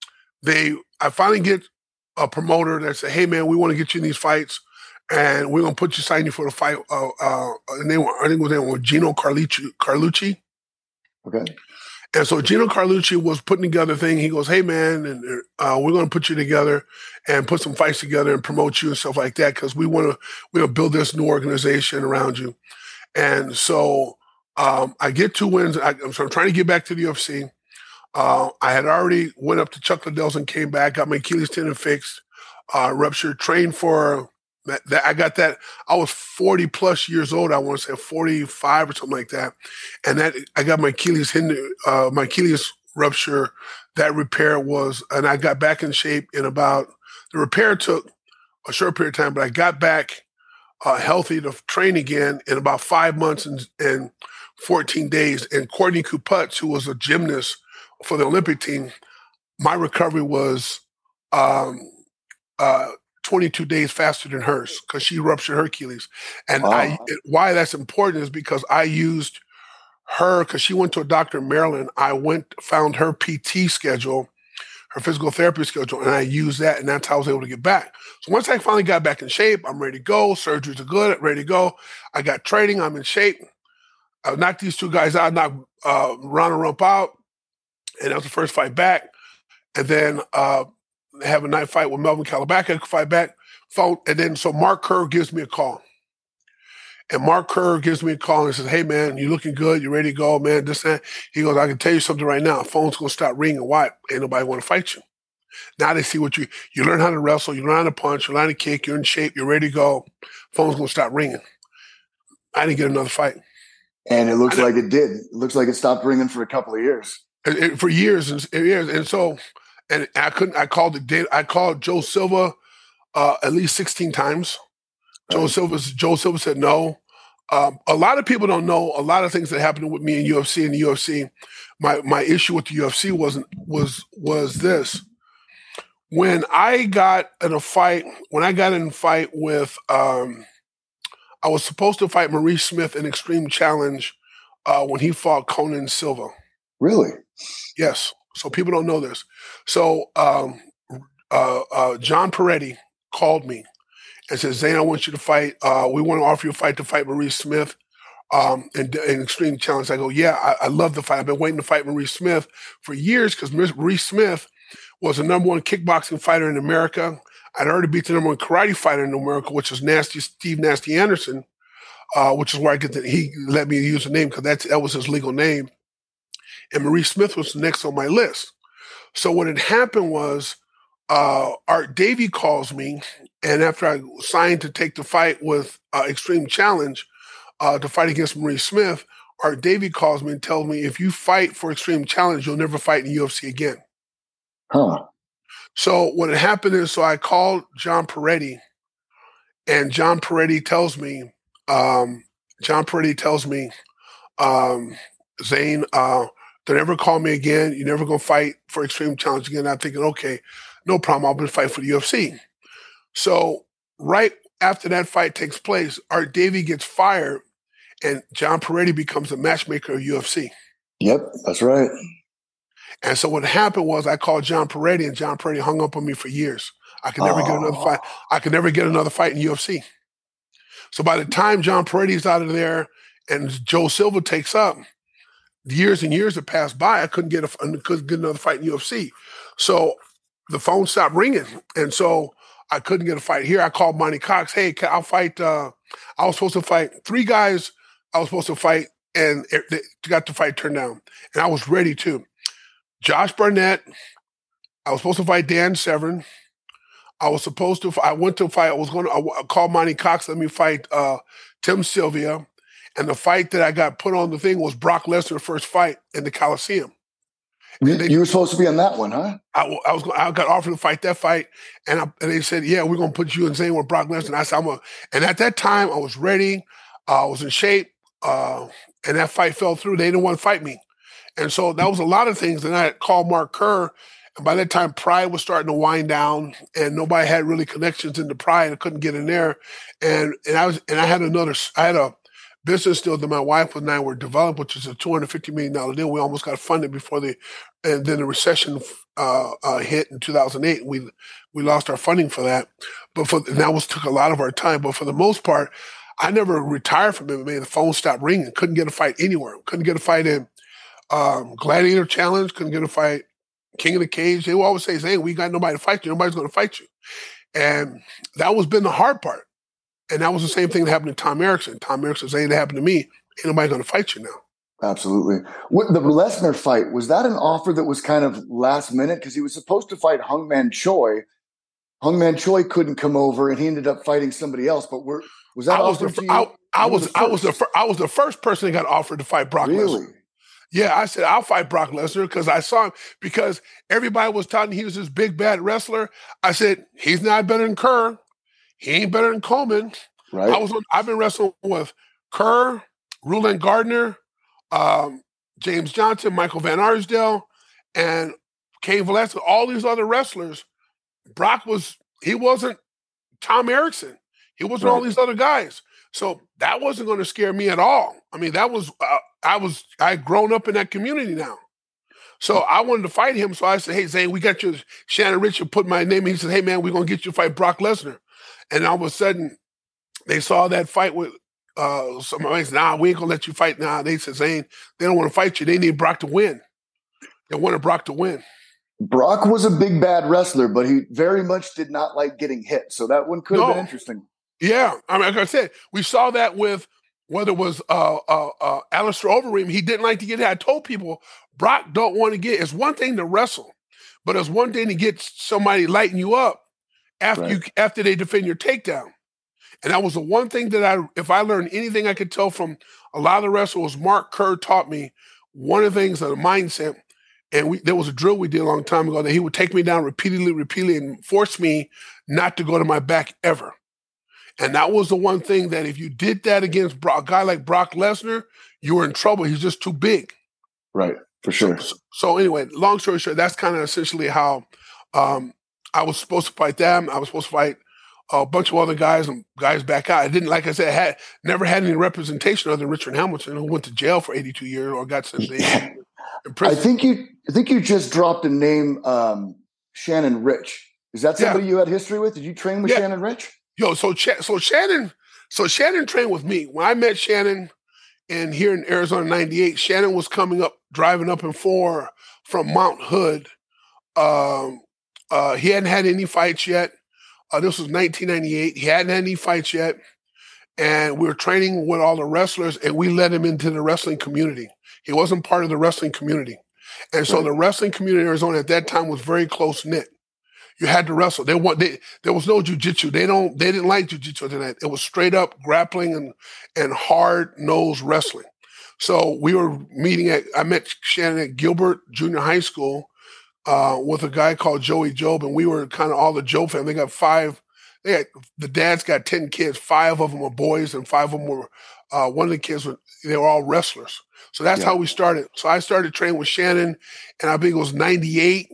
Speaker 3: they, I finally get a promoter that said, "Hey man, we want to get you in these fights. And we're gonna put you sign you for the fight." Uh, uh, name, I think his name was Gino Carlucci. Carlucci.
Speaker 2: Okay.
Speaker 3: And so Gino Carlucci was putting together a thing. He goes, "Hey man, and uh, we're gonna put you together and put some fights together and promote you and stuff like that because we want to we want to build this new organization around you." And so um, I get two wins. I, so I'm trying to get back to the U F C. Uh, I had already went up to Chuck Liddell's and came back, got my Achilles tendon fixed, uh, ruptured, trained for. That, that I got that. I was forty plus years old. I want to say forty-five or something like that. And that I got my Achilles hinder, uh, my Achilles rupture. That repair was, and I got back in shape in about. The repair took a short period of time, but I got back uh, healthy to train again in about five months and, and fourteen days. And Courtney Kuputz, who was a gymnast for the Olympic team, my recovery was. Um, uh, twenty-two days faster than hers because she ruptured her Achilles. And
Speaker 2: wow.
Speaker 3: I, why that's important is because I used her because she went to a doctor in Maryland. I went, found her P T schedule, her physical therapy schedule, and I used that, and that's how I was able to get back. So once I finally got back in shape, I'm ready to go. Surgeries are good, ready to go. I got training. I'm in shape. I knocked these two guys out, I knocked uh, Ron Rumpf out, and that was the first fight back. And then uh, have a night fight with Melvin Kalabaka, I could fight back, fought, and then so Mark Kerr gives me a call. And Mark Kerr gives me a call and says, "Hey man, you looking good? You ready to go, man? This that." He goes, "I can tell you something right now. Phone's gonna stop ringing. Why? Ain't nobody want to fight you. Now they see what you you learn how to wrestle, you learn how to punch, you learn how to kick, you're in shape, you're ready to go. Phone's gonna stop ringing." I didn't get another fight.
Speaker 2: And it looks like it did. It looks like it stopped ringing for a couple of years.
Speaker 3: It, it, for years and years. And so and I couldn't I called the I called Joe Silva uh, at least sixteen times. Joe
Speaker 2: Right.
Speaker 3: Silva, Joe Silva said no. Um, a lot of people don't know a lot of things that happened with me in U F C. In the U F C, my my issue with the U F C wasn't was was this. When I got in a fight, when I got in a fight with, um, I was supposed to fight Maurice Smith in Extreme Challenge uh, when he fought Conan Silva.
Speaker 2: Really?
Speaker 3: Yes. So people don't know this. So um, uh, uh, John Peretti called me and said, "Zane, I want you to fight. Uh, we want to offer you a fight to fight Maurice Smith. um, in, in Extreme Challenge. I go, yeah, I, I love the fight. I've been waiting to fight Maurice Smith for years because Maurice Smith was the number one kickboxing fighter in America. I'd already beat the number one karate fighter in America, which was Nasty Steve Nasty Anderson, uh, which is where I get the, he let me use the name because that's that was his legal name. And Maurice Smith was next on my list. So what had happened was uh, Art Davie calls me, and after I signed to take the fight with uh, Extreme Challenge uh, to fight against Maurice Smith, Art Davie calls me and tells me, if you fight for Extreme Challenge, you'll never fight in U F C again.
Speaker 2: Huh.
Speaker 3: So what had happened is, so I called John Peretti, and John Peretti tells me, um, John Peretti tells me, um, Zane, uh, don't ever call me again. You're never going to fight for Extreme Challenge again. I'm thinking, okay, no problem. I'll be fight for the U F C. So right after that fight takes place, Art Davie gets fired, and John Peretti becomes the matchmaker of U F C.
Speaker 2: Yep, that's right.
Speaker 3: And so what happened was I called John Peretti, and John Peretti hung up on me for years. I could never oh. get another fight. I could never get another fight in U F C. So by the time John Peretti's out of there and Joe Silva takes up, years and years have passed by. I couldn't get a couldn't get another fight in U F C. So the phone stopped ringing, and so I couldn't get a fight here. I called Monty Cox. Hey, I'll fight. Uh, I was supposed to fight three guys. I was supposed to fight, and they got the fight turned down. And I was ready too. Josh Barnett. I was supposed to fight Dan Severn. I was supposed to. I went to fight. I was going to I call Monty Cox. Let me fight uh, Tim Sylvia. And the fight that I got put on the thing was Brock Lesnar's first fight in the Coliseum.
Speaker 2: You, they, you were supposed to be on that one, huh?
Speaker 3: I, I was. I got offered to fight that fight, and, I, and they said, "Yeah, we're going to put you in Zane with Brock Lesnar." And I said, "I'm a." And at that time, I was ready. Uh, I was in shape, uh, and that fight fell through. They didn't want to fight me, and so that was a lot of things. And I had called Mark Kerr. And by that time, Pride was starting to wind down, and nobody had really connections into Pride. I couldn't get in there, and and I was and I had another. I had a business deal that my wife and I were developing, which is a two hundred fifty million dollars deal. We almost got funded before the, and then the recession uh, uh, hit in two thousand eight. We we lost our funding for that, but for and that was took a lot of our time. But for the most part, I never retired from M M A. The phone stopped ringing. Couldn't get a fight anywhere. Couldn't get a fight in um, Gladiator Challenge. Couldn't get a fight King of the Cage. They would always say, "Hey, we got nobody to fight you. Nobody's going to fight you," and that was been the hard part. And that was the same thing that happened to Tom Erickson. Tom Erickson said, "Hey, that happened to me. Ain't nobody going to fight you now."
Speaker 2: Absolutely. What, the Lesnar fight, was that an offer that was kind of last minute? Because he was supposed to fight Hungman Choi. Hungman Choi couldn't come over, and he ended up fighting somebody else. But were, was that
Speaker 3: I was
Speaker 2: offered
Speaker 3: the,
Speaker 2: to you?
Speaker 3: I, I was,
Speaker 2: was
Speaker 3: I was the fir- I was the first person that got offered to fight Brock
Speaker 2: really?
Speaker 3: Lesnar. Yeah, I said I'll fight Brock Lesnar because I saw him because everybody was telling he was this big bad wrestler. I said he's not better than Kerr. He ain't better than Coleman.
Speaker 2: Right.
Speaker 3: I was. I've been wrestling with Kerr, Rulon Gardner, um, James Johnson, Michael Van Arsdale, and Cain Velasquez. All these other wrestlers. Brock was. He wasn't Tom Erickson. He wasn't
Speaker 2: right.
Speaker 3: all these other guys. So that wasn't going to scare me at all. I mean, that was. Uh, I was. I had grown up in that community now. So I wanted to fight him. So I said, "Hey, Zane, we got you." Shannon Richard put my name in. He said, "Hey, man, we're going to get you to fight Brock Lesnar." And all of a sudden, they saw that fight with uh, somebody said, "Nah, we ain't gonna let you fight." Nah, they said, "Zane, they don't want to fight you. They need Brock to win. They wanted Brock to win."
Speaker 2: Brock was a big bad wrestler, but he very much did not like getting hit. So that one could
Speaker 3: no.
Speaker 2: have been interesting.
Speaker 3: Yeah, I mean, like I said, we saw that with whether it was uh, uh, uh, Alistair Overeem. He didn't like to get hit. I told people Brock don't want to get. It's one thing to wrestle, but it's one thing to get somebody lighting you up after right. you after they defend your takedown. And that was the one thing that I, if I learned anything I could tell from a lot of the wrestlers, Mark Kerr taught me one of the things, the mindset. And we, there was a drill we did a long time ago that he would take me down repeatedly, repeatedly, and force me not to go to my back ever. And that was the one thing that if you did that against Brock, a guy like Brock Lesnar, you were in trouble. He's just too big.
Speaker 2: Right, for sure.
Speaker 3: So, so anyway, long story short, that's kind of essentially how um, I was supposed to fight them. I was supposed to fight a bunch of other guys and guys back out. I didn't, like I said, I had never had any representation other than Richard Hamilton, who went to jail for eighty-two years or got sent to in prison.
Speaker 2: I think you, I think you just dropped a name, um, Shannon Rich. Is that somebody yeah. you had history with? Did you train with yeah. Shannon Rich?
Speaker 3: Yo, so so Shannon, so Shannon trained with me. When I met Shannon and here in Arizona ninety-eight, Shannon was coming up, driving up in four from Mount Hood. Um, uh, he hadn't had any fights yet. Uh, this was nineteen ninety-eight. He hadn't had any fights yet. And we were training with all the wrestlers, and we let him into the wrestling community. He wasn't part of the wrestling community. And so the wrestling community in Arizona at that time was very close-knit. You had to wrestle. They want they, there was no jiu-jitsu. They don't they didn't like jiu-jitsu at that. It was straight up grappling and and hard-nosed wrestling. So we were meeting at I met Shannon at Gilbert Junior High School uh, with a guy called Joey Job, and we were kind of all the Job family. They got five. They had, the dad's got ten kids. Five of them were boys, and five of them were. Uh, one of the kids were. They were all wrestlers. So that's yeah. how we started. So I started training with Shannon, and I think it was ninety-eight.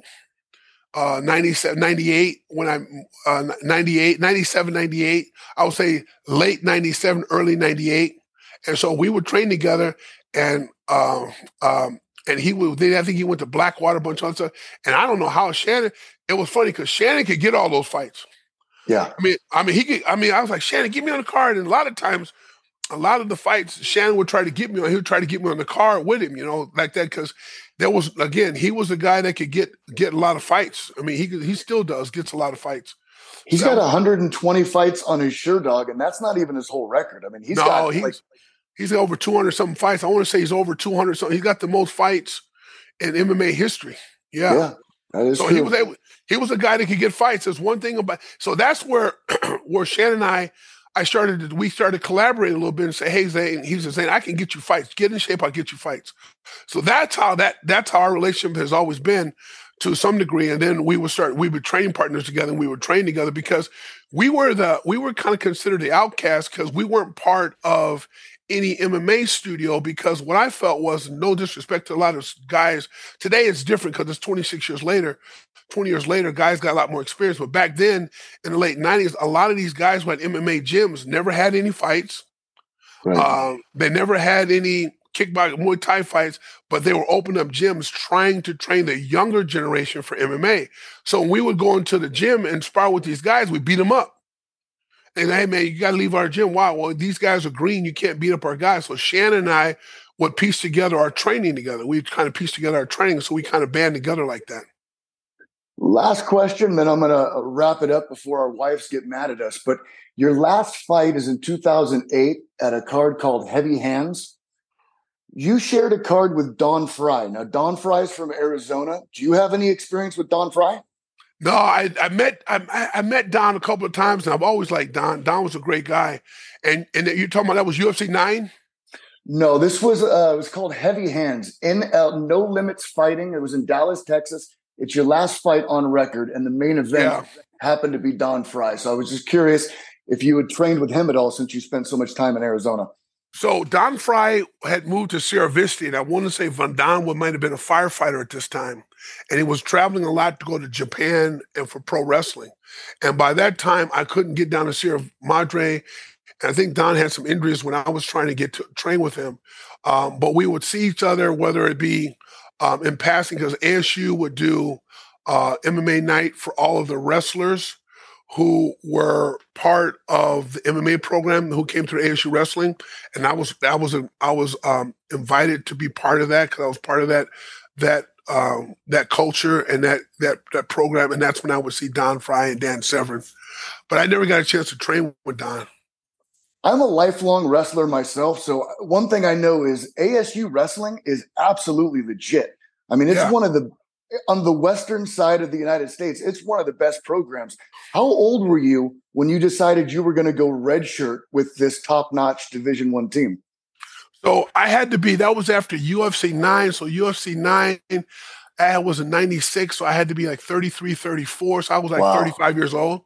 Speaker 3: Uh, ninety-seven, ninety-eight, when I, uh, ninety-eight, ninety-seven, ninety-eight, I would say late ninety-seven, early ninety-eight. And so we would train together, and, uh, um, and he would, I think he went to Blackwater, a bunch of other stuff. And I don't know how Shannon, it was funny because Shannon could get all those fights.
Speaker 2: Yeah.
Speaker 3: I mean, I mean, he could, I mean, I was like, Shannon, get me on the card. And a lot of times, a lot of the fights, Shannon would try to get me on, he would try to get me on the card with him, you know, like that. Cause there was, again, he was a guy that could get, get a lot of fights. I mean, he he still does, gets a lot of fights.
Speaker 2: He's
Speaker 3: so,
Speaker 2: got one hundred twenty fights on his Sherdog, and that's not even his whole record. I mean, he's
Speaker 3: no,
Speaker 2: got
Speaker 3: he's,
Speaker 2: like,
Speaker 3: he's got over two hundred something fights. I want to say he's over two hundred something. He's got the most fights in M M A history. Yeah.
Speaker 2: Yeah, that is
Speaker 3: so
Speaker 2: true.
Speaker 3: he was able, he was a guy that could get fights. There's one thing about, so that's where, where Shannon and I, I started, we started collaborating a little bit and say, hey, Zane, he was saying, I can get you fights. Get in shape, I'll get you fights. So that's how that, that's how our relationship has always been to some degree. And then we would start, we would train partners together, and we would train together because we were the, we were kind of considered the outcasts because we weren't part of any M M A studio, because what I felt was, no disrespect to a lot of guys, today it's different because it's twenty-six years later. twenty years later, guys got a lot more experience. But back then, in the late nineties, a lot of these guys who had M M A gyms never had any fights. Right. Um, they never had any kickboxing, Muay Thai fights, but they were opening up gyms trying to train the younger generation for M M A. So when we would go into the gym and spar with these guys, we beat them up. And, hey, man, you got to leave our gym. Wow, well, these guys are green. You can't beat up our guys. So Shannon and I would piece together our training together. We'd kind of piece together our training, so we kind of band together like that.
Speaker 2: Last question, then I'm going to wrap it up before our wives get mad at us. But your last fight is in two thousand eight at a card called Heavy Hands. You shared a card with Don Frye. Now, Don Frye's from Arizona. Do you have any experience with Don Frye?
Speaker 3: No, I, I met I, I met Don a couple of times, and I've always liked Don. Don was a great guy. And and you're talking about that was U F C nine?
Speaker 2: No, this was uh, it was called Heavy Hands. N L No Limits Fighting. It was in Dallas, Texas. It's your last fight on record, and the main event yeah. happened to be Don Frye. So I was just curious if you had trained with him at all since you spent so much time in Arizona.
Speaker 3: So Don Frye had moved to Sierra Vista, and I want to say Van Don might have been a firefighter at this time. And he was traveling a lot to go to Japan and for pro wrestling. And by that time, I couldn't get down to Sierra Madre. And I think Don had some injuries when I was trying to get to train with him. Um, but we would see each other, whether it be um, in passing, because A S U would do uh, M M A night for all of the wrestlers who were part of the M M A program, who came through A S U Wrestling, and I was I was I was um, invited to be part of that because I was part of that that um, that culture and that that that program, and that's when I would see Don Frye and Dan Severn. But I never got a chance to train with Don.
Speaker 2: I'm a lifelong wrestler myself, so one thing I know is A S U Wrestling is absolutely legit. I mean, it's yeah. one of the on the western side of the United States, it's one of the best programs. How old were you when you decided you were going to go redshirt with this top-notch Division One team?
Speaker 3: So I had to be, that was after U F C nine. So U F C nine, I was in ninety-six. So I had to be like thirty-three, thirty-four. So I was like wow. thirty-five years old.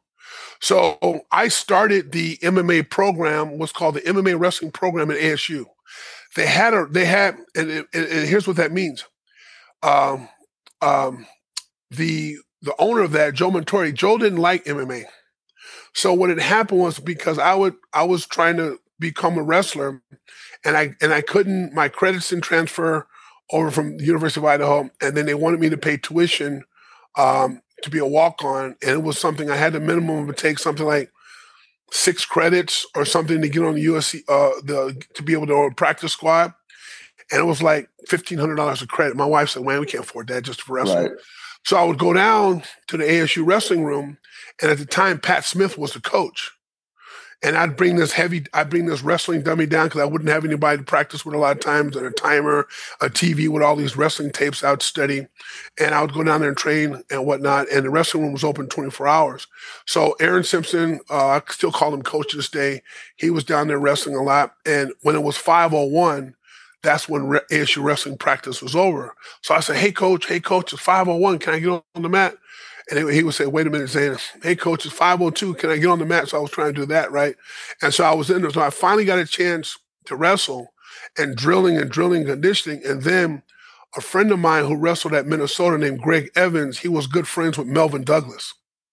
Speaker 3: So I started the M M A program, what's called the M M A wrestling program at A S U. They had, a, they had, and, and, and here's what that means. Um, um, the, the owner of that, Joe Montori, Joe didn't like M M A. So what had happened was because I would, I was trying to become a wrestler, and I, and I couldn't, my credits didn't transfer over from the University of Idaho. And then they wanted me to pay tuition, um, to be a walk-on. And it was something I had the minimum to take something like six credits or something to get on the U S C, uh, the to be able to practice squad. And it was like fifteen hundred dollars a credit. My wife said, man, we can't afford that just for wrestling. Right. So I would go down to the A S U wrestling room. And at the time, Pat Smith was the coach. And I'd bring this heavy, I'd bring this wrestling dummy down because I wouldn't have anybody to practice with a lot of times, and a timer, a T V with all these wrestling tapes I'd study. And I would go down there and train and whatnot. And the wrestling room was open twenty-four hours. So Aaron Simpson, uh, I still call him coach to this day. He was down there wrestling a lot. And when it was five oh one, that's when A S U wrestling practice was over. So I said, hey, coach, hey, coach, it's five oh one. Can I get on the mat? And he would say, wait a minute, Zane. Hey, coach, it's five oh two. Can I get on the mat? So I was trying to do that, right? And so I was in there. So I finally got a chance to wrestle and drilling and drilling and conditioning. And then a friend of mine who wrestled at Minnesota named Greg Evans, he was good friends with Melvin Douglas.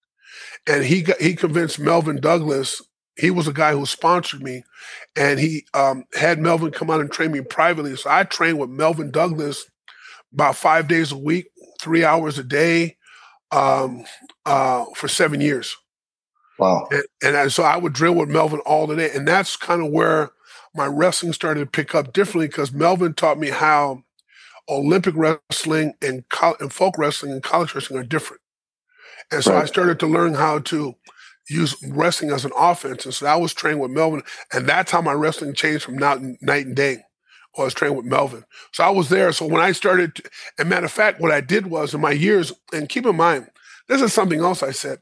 Speaker 3: And he got, he convinced Melvin Douglas, he was a guy who sponsored me, and he um, had Melvin come out and train me privately. So I trained with Melvin Douglas about five days a week, three hours a day, um, uh, for seven years.
Speaker 2: Wow.
Speaker 3: And, and I, so I would drill with Melvin all the day. And that's kind of where my wrestling started to pick up differently, because Melvin taught me how Olympic wrestling and, co- and folk wrestling and college wrestling are different. And so right. I started to learn how to use wrestling as an offense. And so I was trained with Melvin, and that's how my wrestling changed from night and, night and day. I was trained with Melvin. So I was there. So when I started, to, and matter of fact, what I did was in my years, and keep in mind, this is something else I said.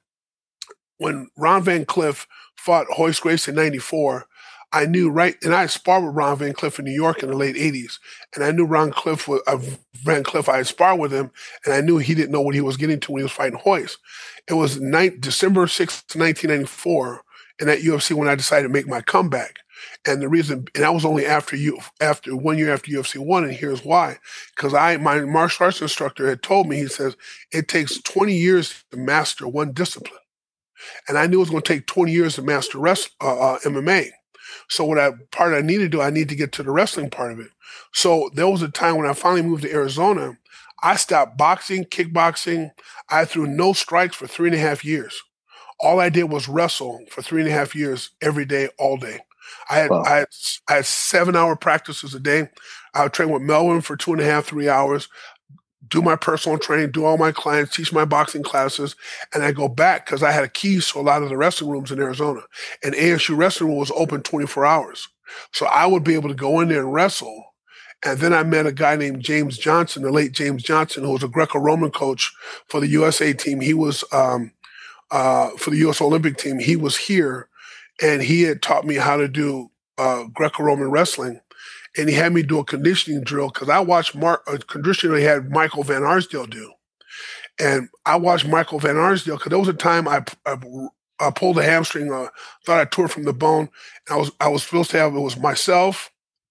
Speaker 3: When Ron Van Cliff fought Hoist Gracie in ninety-four, I knew right, and I sparred with Ron Van Cliff in New York in the late eighties. And I knew Ron Cliff, uh, Van Cliff, I had sparred with him, and I knew he didn't know what he was getting to when he was fighting Hoist. It was ni- December sixth, nineteen ninety-four, in that U F C when I decided to make my comeback. And the reason, and that was only after you, after one year after U F C one, and here's why. Because I, my martial arts instructor had told me, he says, it takes twenty years to master one discipline. And I knew it was going to take twenty years to master rest, uh, uh, M M A. So what I, part I needed to do, I need to get to the wrestling part of it. So there was a time when I finally moved to Arizona, I stopped boxing, kickboxing. I threw no strikes for three and a half years. All I did was wrestle for three and a half years, every day, all day. I had, wow. I had I had seven hour practices a day. I would train with Melvin for two and a half, three hours, do my personal training, do all my clients, teach my boxing classes, and I go back because I had a keys to a lot of the wrestling rooms in Arizona. And A S U wrestling room was open twenty-four hours. So I would be able to go in there and wrestle. And then I met a guy named James Johnson, the late James Johnson, who was a Greco-Roman coach for the U S A team. He was um, uh, for the U S Olympic team. He was here. And he had taught me how to do uh, Greco-Roman wrestling. And he had me do a conditioning drill because I watched Mark, a conditioner he had Michael Van Arsdale do. And I watched Michael Van Arsdale because there was a time I, I, I pulled a hamstring, uh, thought I tore from the bone. And I was I was supposed to have, it was myself,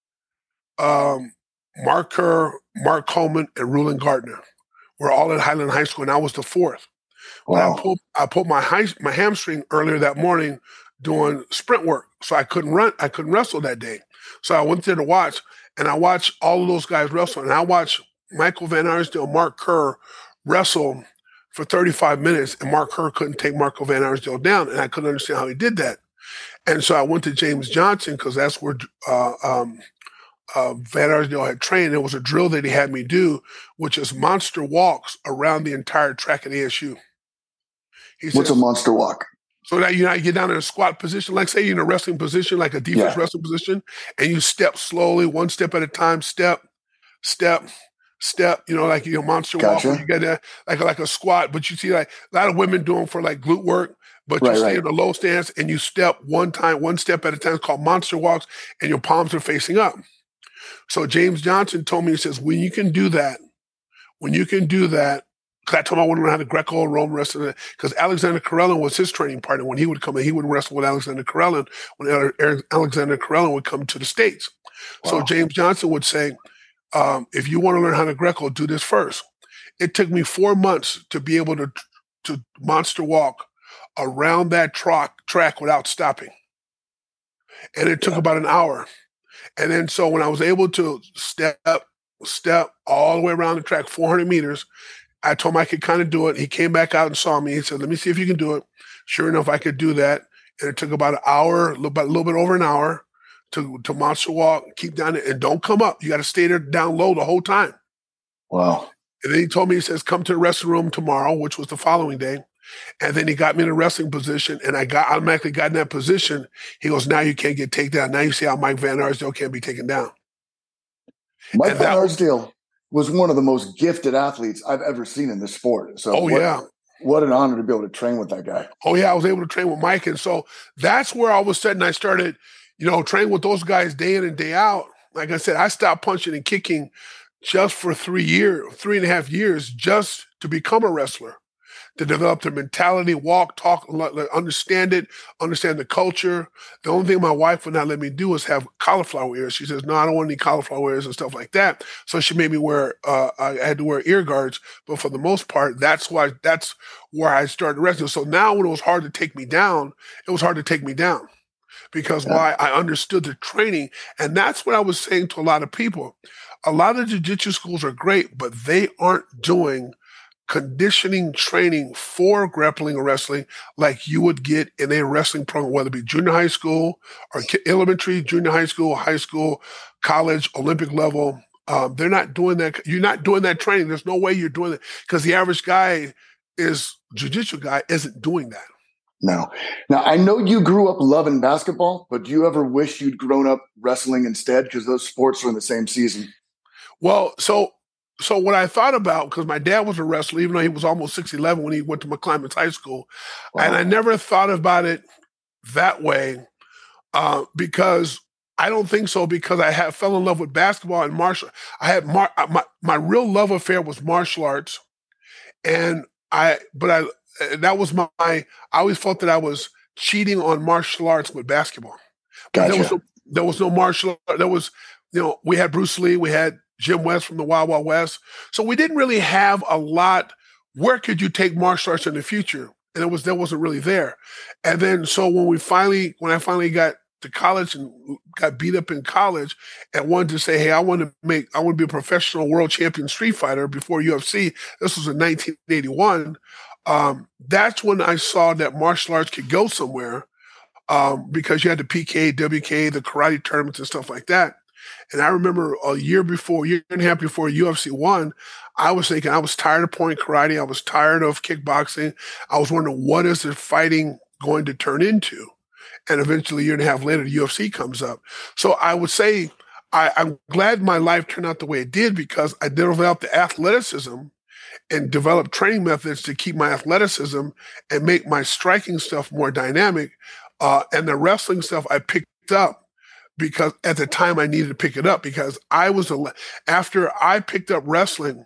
Speaker 3: um, Mark Kerr, Mark Coleman, and Rulon Gardner. We're all at Highland High School, and I was the fourth. Wow. I pulled, I pulled my, high, my hamstring earlier that morning doing sprint work. So I couldn't run, I couldn't wrestle that day. So I went there to watch, and I watched all of those guys wrestle. And I watched Michael Van Arsdale, Mark Kerr wrestle for thirty-five minutes, and Mark Kerr couldn't take Michael Van Arsdale down, and I couldn't understand how he did that. And so I went to James Johnson because that's where uh, um, uh, Van Arsdale had trained. It was a drill that he had me do, which is monster walks around the entire track at A S U. He
Speaker 2: What's says, a monster walk?
Speaker 3: So that you know, you get down in a squat position, like say you're in a wrestling position, like a defense yeah. wrestling position, and you step slowly, one step at a time, step, step, step, you know, like you know, monster gotcha. walk. You get that like like a squat, but you see like a lot of women doing for like glute work, but right, you stay right. in a low stance and you step one time, one step at a time. It's called monster walks, and your palms are facing up. So James Johnson told me, he says, when you can do that, when you can do that, because I told him I want to learn how to Greco and Roman wrestling, because Alexander Karelin was his training partner. When he would come in, he would wrestle with Alexander Karelin when Alexander Karelin would come to the States. Wow. So James Johnson would say, um, if you want to learn how to Greco, do this first. It took me four months to be able to, to monster walk around that track, track without stopping. And it took yeah. about an hour. And then so when I was able to step, step all the way around the track, four hundred meters, I told him I could kind of do it. He came back out and saw me. He said, let me see if you can do it. Sure enough, I could do that. and it took about an hour, a little, about a little bit over an hour to to Monster Walk, keep down there, and don't come up. You got to stay there down low the whole time.
Speaker 2: Wow.
Speaker 3: And then he told me, he says, come to the wrestling room tomorrow, which was the following day. And then he got me in a wrestling position, and I got automatically got in that position. He goes, now you can't get taken down. Now you see how Mike Van Arsdale can't be taken down.
Speaker 2: Mike
Speaker 3: and
Speaker 2: Van
Speaker 3: that,
Speaker 2: Arsdale was one of the most gifted athletes I've ever seen in this sport. So,
Speaker 3: oh,
Speaker 2: what,
Speaker 3: yeah.
Speaker 2: What an honor to be able to train with that guy.
Speaker 3: Oh, yeah, I was able to train with Mike. And so that's where all of a sudden I started, you know, training with those guys day in and day out. Like I said, I stopped punching and kicking just for three years, three and a half years, just to become a wrestler, to develop their mentality, walk, talk, understand it, understand the culture. The only thing my wife would not let me do is have cauliflower ears. She says, no, I don't want any cauliflower ears and stuff like that. So she made me wear, uh, I had to wear ear guards. But for the most part, that's why, that's where I started wrestling. So now when it was hard to take me down, it was hard to take me down because yeah. why I understood the training. And that's what I was saying to a lot of people. A lot of jiu-jitsu schools are great, but they aren't doing conditioning training for grappling or wrestling like you would get in a wrestling program, whether it be junior high school or elementary, junior high school, high school, college, Olympic level. Um, they're not doing that. You're not doing that training. There's no way you're doing it because the average guy is jiu-jitsu guy isn't doing that.
Speaker 2: No. Now, I know you grew up loving basketball, but do you ever wish you'd grown up wrestling instead? Because those sports are in the same season.
Speaker 3: Well, so so what I thought about, because my dad was a wrestler, even though he was almost six eleven when he went to McClymonds High School, wow. and I never thought about it that way uh, because I don't think so, because I had, fell in love with basketball and martial. I had mar- my my real love affair was martial arts, and I but I that was my I always felt that I was cheating on martial arts with basketball.
Speaker 2: Gotcha.
Speaker 3: There was no, there was no martial art. There was, you know, we had Bruce Lee, we had Jim West from the Wild Wild West. So we didn't really have a lot. Where could you take martial arts in the future? And it was, that wasn't really there. And then, so when we finally, when I finally got to college and got beat up in college and wanted to say, hey, I want to make, I want to be a professional world champion street fighter before U F C. This was in nineteen eighty-one. Um, that's when I saw that martial arts could go somewhere um, because you had the P K, W K, the karate tournaments and stuff like that. And I remember a year before, year and a half before U F C one, I was thinking I was tired of point karate. I was tired of kickboxing. I was wondering, what is the fighting going to turn into? And eventually, a year and a half later, the U F C comes up. So I would say I, I'm glad my life turned out the way it did because I developed the athleticism and developed training methods to keep my athleticism and make my striking stuff more dynamic. Uh, and the wrestling stuff I picked up because at the time I needed to pick it up because I was, a, after I picked up wrestling,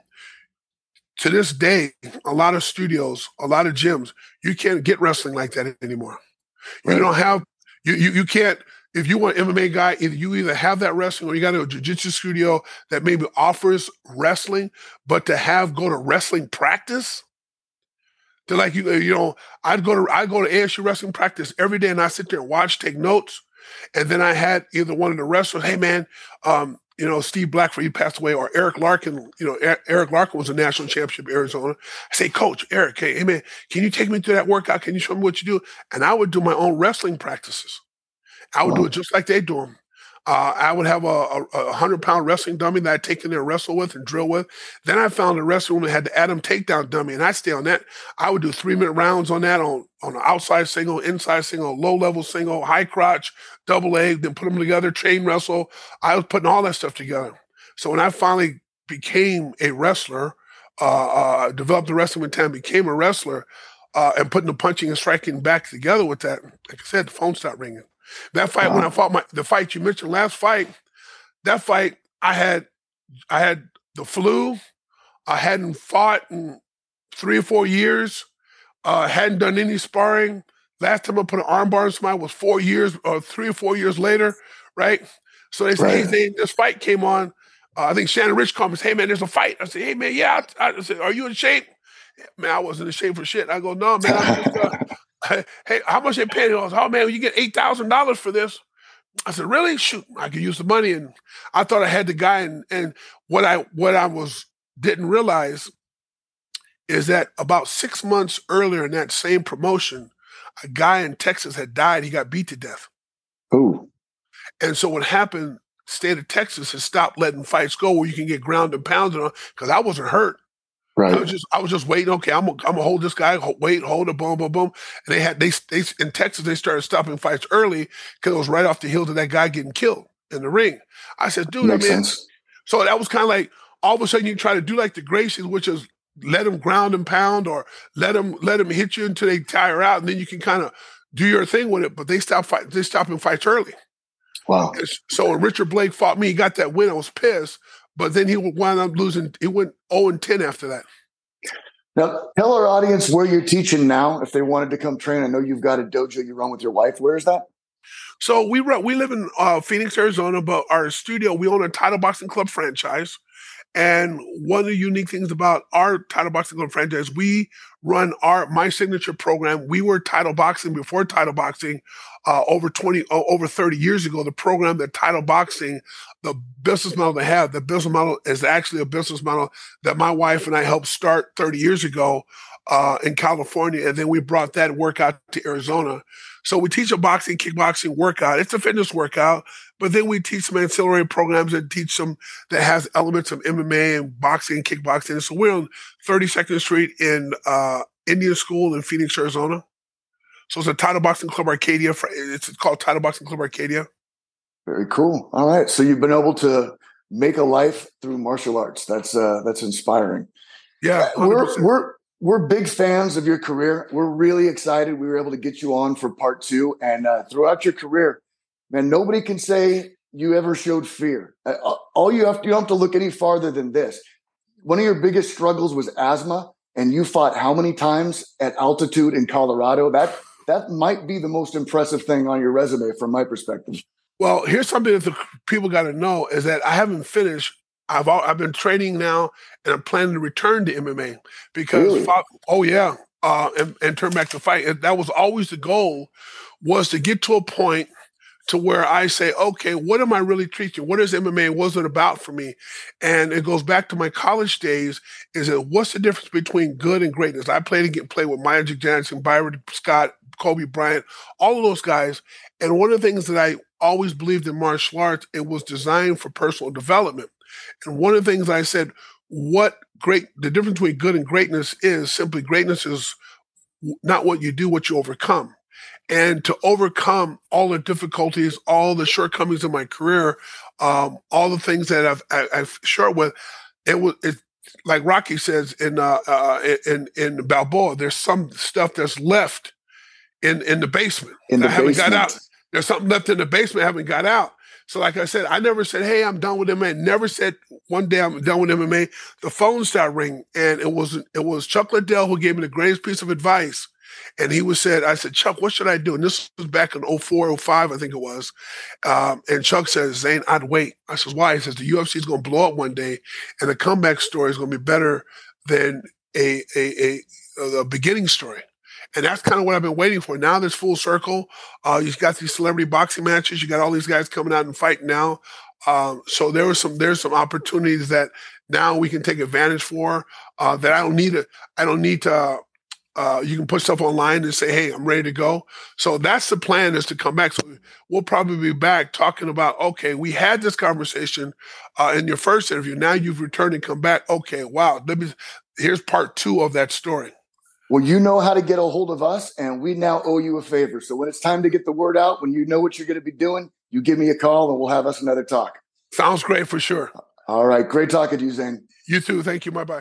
Speaker 3: to this day, a lot of studios, a lot of gyms, you can't get wrestling like that anymore. Right. You don't have, you, you you can't, if you want an M M A guy, either you either have that wrestling or you got to go to a jiu-jitsu studio that maybe offers wrestling, but to have, go to wrestling practice, they're like, you you know, I'd go to, I go to A S U wrestling practice every day and I sit there and watch, take notes. And then I had either one of the wrestlers, hey man, um, you know, Steve Blackford, he passed away, or Eric Larkin, you know, Eric Larkin was a national championship in Arizona. I say, Coach, Eric, hey, hey man, can you take me through that workout? Can you show me what you do? And I would do my own wrestling practices. I would wow. do it just like they do them. Uh, I would have a, a, a hundred pound wrestling dummy that I'd take in there and wrestle with and drill with. Then I found a wrestling room that had the Adam takedown dummy, and I'd stay on that. I would do three minute rounds on that on, on an outside single, inside single, low level single, high crotch, double leg, then put them together, chain wrestle. I was putting all that stuff together. So when I finally became a wrestler, uh, uh, developed the wrestling mentality, became a wrestler, uh, and putting the punching and striking back together with that, like I said, the phone stopped ringing. That fight, wow. when I fought my the fight you mentioned last fight, that fight I had I had the flu. I hadn't fought in three or four years. Uh, hadn't done any sparring. Last time I put an armbar in somebody was four years or three or four years later, right? So they said, right. hey, Zane, this fight came on. Uh, I think Shannon Rich called me and said, hey, man, there's a fight. I said, hey, man, yeah. I, I said, are you in shape? Man, I wasn't in shape for shit. I go, no, man, I'm just, uh, hey, how much they paying? He goes, oh, man, you get eight thousand dollars for this. I said, really? Shoot, I could use the money. And I thought I had the guy. And, and what I what I was didn't realize is that about six months earlier in that same promotion, a guy in Texas had died. He got beat to death.
Speaker 2: Ooh.
Speaker 3: And so what happened, state of Texas has stopped letting fights go where you can get ground and pounded on, because I wasn't hurt.
Speaker 2: Right.
Speaker 3: I was just I was just waiting. Okay, I'm gonna I'm gonna hold this guy. Hold, wait, hold it, boom, boom, boom. And they had they they in Texas they started stopping fights early because it was right off the heels of that guy getting killed in the ring. I said, dude,
Speaker 2: Makes
Speaker 3: I mean,
Speaker 2: sense.
Speaker 3: so that was kind of like all of a sudden you try to do like the Gracies, which is let them ground and pound or let them let them hit you until they tire out, and then you can kind of do your thing with it. But they stop fight they stopping fights early.
Speaker 2: Wow.
Speaker 3: And so when Richard Blake fought me, he got that win. I was pissed, but then he wound up losing. He went oh and ten after that.
Speaker 2: Now, tell our audience where you're teaching now if they wanted to come train. I know you've got a dojo you run with your wife. Where is that?
Speaker 3: So we run, we live in uh, Phoenix, Arizona, but our studio, we own a Title Boxing Club franchise. And one of the unique things about our Title Boxing Club franchise, we run our my signature program. We were Title Boxing before Title Boxing uh, over twenty, uh, over thirty years ago. The program that Title Boxing, the business model they have, the business model is actually a business model that my wife and I helped start thirty years ago uh, in California. And then we brought that workout to Arizona. So we teach a boxing, kickboxing workout. It's a fitness workout, but then we teach some ancillary programs that teach some that has elements of M M A and boxing, kickboxing. So we're on thirty-second Street in uh, Indian School in Phoenix, Arizona. So it's a Title Boxing Club Arcadia. It's called Title Boxing Club Arcadia.
Speaker 2: Very cool. All right. So you've been able to make a life through martial arts. That's uh, that's inspiring.
Speaker 3: Yeah,
Speaker 2: one hundred percent. we're we're we're big fans of your career. We're really excited we were able to get you on for part two. And uh, throughout your career, man, nobody can say you ever showed fear. Uh, all you have to, you don't have to look any farther than this. One of your biggest struggles was asthma, and you fought how many times at altitude in Colorado? That that might be the most impressive thing on your resume from my perspective.
Speaker 3: Well, here's something that the people got to know is that I haven't finished. I've all, I've been training now, and I'm planning to return to M M A because
Speaker 2: Really?
Speaker 3: fought, oh yeah, uh, and, and turn back to fight. And that was always the goal, was to get to a point to where I say, okay, what am I really teaching? What is M M A? What's it about for me? And it goes back to my college days. Is that what's the difference between good and greatness? I played again, played with Magic Johnson, Byron Scott, Kobe Bryant, all of those guys. And one of the things that I always believed in martial arts, it was designed for personal development. And one of the things I said, what great, the difference between good and greatness is simply greatness is not what you do, what you overcome. And to overcome all the difficulties, all the shortcomings of my career, um, all the things that I've, I, I've shared with, it was it, like Rocky says in uh, uh, in in Balboa. There's some stuff that's left in in the basement.
Speaker 2: In the
Speaker 3: I haven't
Speaker 2: basement.
Speaker 3: got out. There's something left in the basement I haven't got out. So like I said, I never said, hey, I'm done with M M A. Never said one day I'm done with M M A. The phone started ringing, and it was it was Chuck Liddell who gave me the greatest piece of advice. And he was said, I said, Chuck, what should I do? And this was back in oh four, oh five, I think it was. Um, and Chuck says, Zane, I'd wait. I says, why? He says, the U F C is going to blow up one day, and the comeback story is going to be better than a, a, a, a beginning story. And that's kind of what I've been waiting for. Now there's full circle. Uh, you've got these celebrity boxing matches. You got all these guys coming out and fighting now. Um, so there was some there's some opportunities that now we can take advantage for. Uh, that I don't need to. I don't need to. Uh, you can put stuff online and say, "Hey, I'm ready to go." So that's the plan, is to come back. So we'll probably be back talking about, okay, we had this conversation uh, in your first interview. Now you've returned and come back. Okay, wow. Let me. Here's part two of that story.
Speaker 2: Well, you know how to get a hold of us, and we now owe you a favor. So when it's time to get the word out, when you know what you're going to be doing, you give me a call, and we'll have us another talk.
Speaker 3: Sounds great for sure.
Speaker 2: All right. Great talking to you, Zane.
Speaker 3: You too. Thank you. Bye-bye.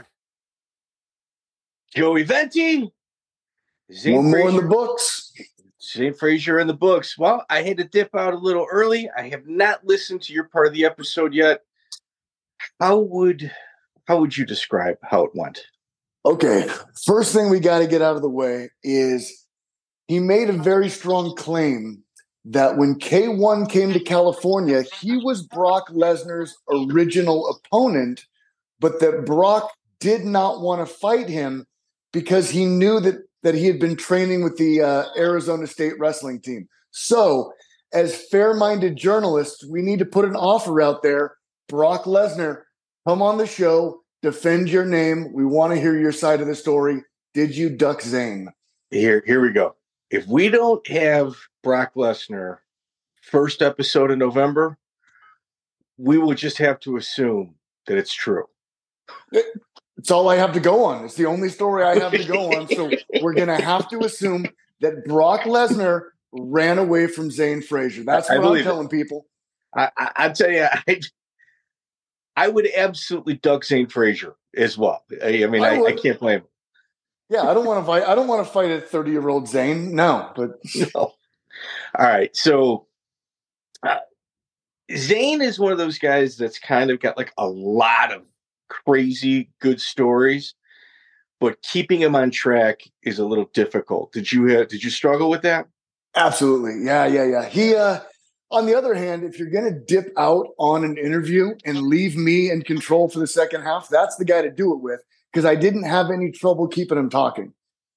Speaker 5: Joey Venti. Zane
Speaker 2: One more
Speaker 5: Frazier.
Speaker 2: in the books.
Speaker 5: Zane Frazier in the books. Well, I had to dip out a little early. I have not listened to your part of the episode yet. How would how would you describe how it went?
Speaker 2: Okay. First thing we got to get out of the way is he made a very strong claim that when K one came to California, he was Brock Lesnar's original opponent, but that Brock did not want to fight him because he knew that that he had been training with the uh, Arizona State wrestling team. So as fair-minded journalists, we need to put an offer out there. Brock Lesnar, come on the show, defend your name. We want to hear your side of the story. Did you duck Zane?
Speaker 5: Here, here we go. if we don't have Brock Lesnar first episode in November, we will just have to assume that it's true.
Speaker 2: It's all I have to go on. It's the only story I have to go on. So we're going to have to assume that Brock Lesnar ran away from Zane Frazier. That's
Speaker 5: I,
Speaker 2: what
Speaker 5: I
Speaker 2: I'm telling
Speaker 5: it.
Speaker 2: people.
Speaker 5: I, I, I tell you, I, I would absolutely duck Zane Frazier as well. I, I mean, I, I, I can't blame him.
Speaker 2: Yeah, I don't want to fight. I don't want to fight a thirty-year-old Zane. No, but
Speaker 5: no. All right, so uh, Zane is one of those guys that's kind of got like a lot of crazy good stories, but keeping him on track is a little difficult. Did you uh, did you struggle with that?
Speaker 2: Absolutely. Yeah, yeah, yeah. He, uh, on the other hand, if you're going to dip out on an interview and leave me in control for the second half, that's the guy to do it with, because I didn't have any trouble keeping him talking.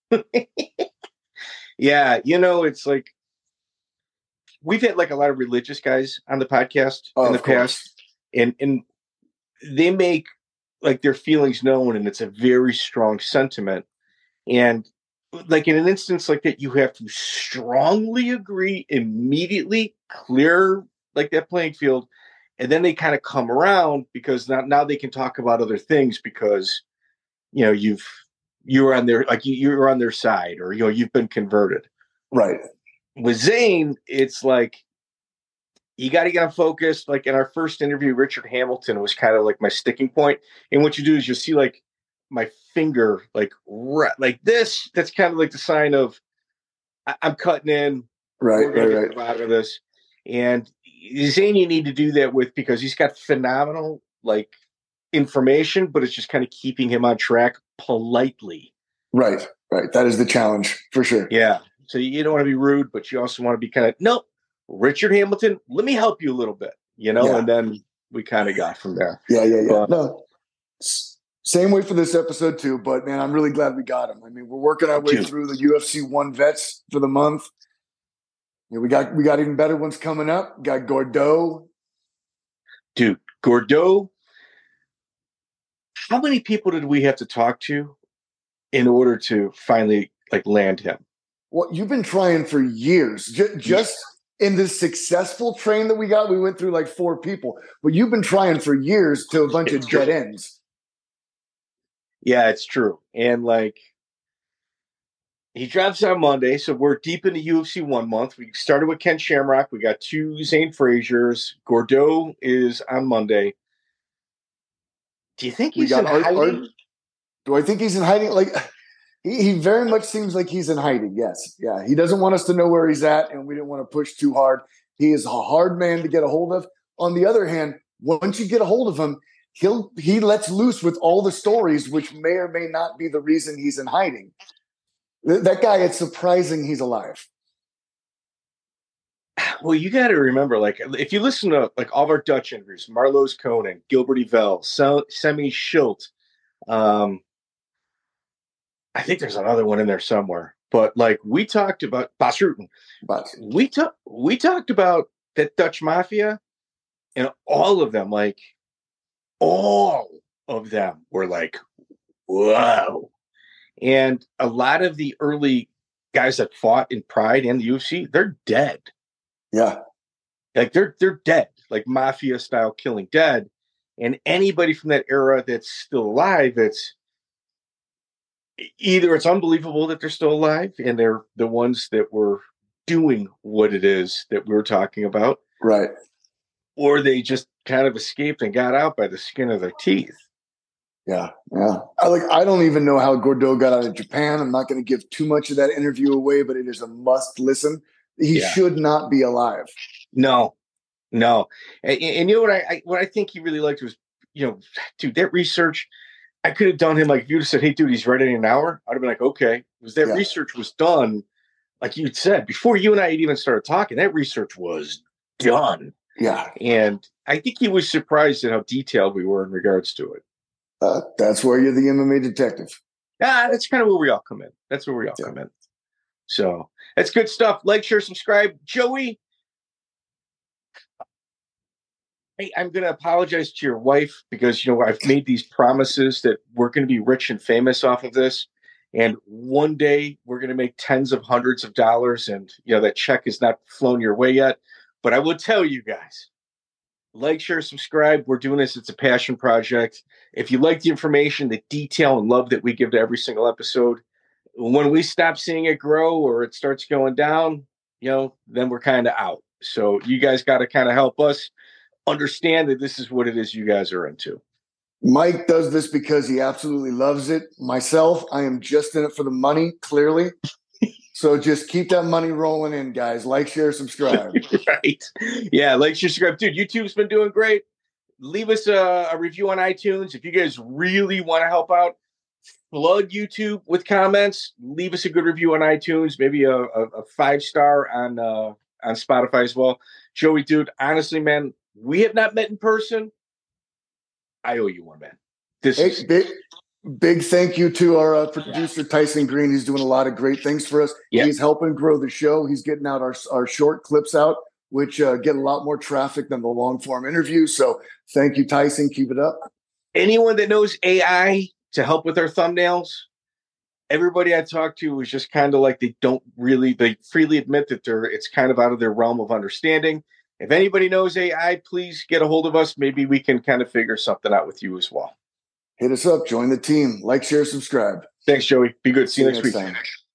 Speaker 5: Yeah, you know, it's like we've had like a lot of religious guys on the podcast oh, in the past, and and they make like their feelings known, and it's a very strong sentiment. And like in an instance like that, you have to strongly agree immediately, clear like that playing field, and then they kind of come around because now now they can talk about other things because you know you've you're on their like you, you're on their side, or you know you've been converted.
Speaker 2: Right.
Speaker 5: With Zane, it's like you got to get on focus. Like in our first interview, Richard Hamilton was kind of like my sticking point. And what you do is you see like my finger, like right, like this. That's kind of like the sign of I- I'm cutting in.
Speaker 2: Right,
Speaker 5: We're gonna
Speaker 2: right,
Speaker 5: get
Speaker 2: right.
Speaker 5: to the bottom of this. And Zane, you need to do that with because he's got phenomenal like information, but it's just kind of keeping him on track politely.
Speaker 2: Right, right. That is the challenge for sure.
Speaker 5: Yeah. So you don't want to be rude, but you also want to be kind of, nope, Richard Hamilton, let me help you a little bit, you know? Yeah. And then we kind of got from there.
Speaker 2: Yeah, yeah, yeah.
Speaker 5: But,
Speaker 2: no, same way for this episode too, but man, I'm really glad we got him. I mean, we're working our way dude. through the U F C one vets for the month. You know, we got, we got even better ones coming up. We got Gordeau.
Speaker 5: Dude, Gordeau. How many people did we have to talk to in order to finally like land him?
Speaker 2: Well, you've been trying for years. J- just in this successful train that we got, we went through like four people. But you've been trying for years to a bunch it's of true. dead ends.
Speaker 5: Yeah, it's true. And like, he drops on Monday, so we're deep into U F C one month. We started with Ken Shamrock. We got two Zane Fraziers. Gordeau is on Monday. Do you think he's in Art, hiding? Art,
Speaker 2: do I think he's in hiding? Like... He, he very much seems like he's in hiding. Yes. Yeah. He doesn't want us to know where he's at, and we didn't want to push too hard. He is a hard man to get a hold of. On the other hand, once you get a hold of him, he'll he lets loose with all the stories, which may or may not be the reason he's in hiding. Th- that guy, it's surprising he's alive.
Speaker 5: Well, you got to remember, like, if you listen to like all of our Dutch interviews, Marloes Koning, Gilbert Yvel, Semi Schilt, um, I think there's another one in there somewhere, but like we talked about Bas Rutten.
Speaker 2: But
Speaker 5: we talked we talked about that Dutch mafia, and all of them, like all of them, were like, whoa. And a lot of the early guys that fought in Pride and the U F C, they're dead.
Speaker 2: Yeah,
Speaker 5: like they're they're dead, like mafia style killing dead. And anybody from that era that's still alive, it's either it's unbelievable that they're still alive and they're the ones that were doing what it is that we were talking about.
Speaker 2: Right.
Speaker 5: Or they just kind of escaped and got out by the skin of their teeth.
Speaker 2: Yeah. Yeah. I like, I don't even know how Gordeau got out of Japan. I'm not going to give too much of that interview away, but it is a must listen. He yeah. should not be alive.
Speaker 5: No, no. And, and you know what I, I, what I think he really liked was, you know, dude, that research, I could have done him like if you'd have said, hey, dude, he's ready in an hour. I'd have been like, okay. Because that yeah. research was done, like you'd said, before you and I had even started talking, that research was done.
Speaker 2: Yeah.
Speaker 5: And I think he was surprised at how detailed we were in regards to it.
Speaker 2: Uh, that's where you're the M M A detective.
Speaker 5: Ah, that's kind of where we all come in. That's where we all yeah. come in. So that's good stuff. Like, share, subscribe. Joey, hey, I'm going to apologize to your wife because, you know, I've made these promises that we're going to be rich and famous off of this. And one day we're going to make tens of hundreds of dollars. And, you know, that check has not flown your way yet. But I will tell you guys, like, share, subscribe. We're doing this. It's a passion project. If you like the information, the detail and love that we give to every single episode, when we stop seeing it grow or it starts going down, you know, then we're kind of out. So you guys got to kind of help us understand that this is what it is you guys are into.
Speaker 2: Mike does this because he absolutely loves it. Myself, I am just in it for the money, clearly. So just keep that money rolling in, guys. Like, share, subscribe.
Speaker 5: Right. Yeah, like, share, subscribe. Dude, YouTube's been doing great. Leave us a, a review on iTunes. If you guys really want to help out, plug YouTube with comments. Leave us a good review on iTunes. Maybe a, a, a five-star on, uh, on Spotify as well. Joey, dude, honestly, man, we have not met in person. I owe you one, man. This
Speaker 2: hey,
Speaker 5: is
Speaker 2: big, big thank you to our uh, producer, Tyson Green. He's doing a lot of great things for us.
Speaker 5: Yeah.
Speaker 2: He's helping grow the show. He's getting out our, our short clips out, which uh, get a lot more traffic than the long-form interviews. So thank you, Tyson. Keep it up.
Speaker 5: Anyone that knows A I to help with their thumbnails, everybody I talk to is just kind of like they don't really, they freely admit that they're, it's kind of out of their realm of understanding. If anybody knows A I, please get a hold of us. Maybe we can kind of figure something out with you as well.
Speaker 2: Hit us up. Join the team. Like, share, subscribe.
Speaker 5: Thanks, Joey. Be good. See, See you next, next week.
Speaker 2: Time.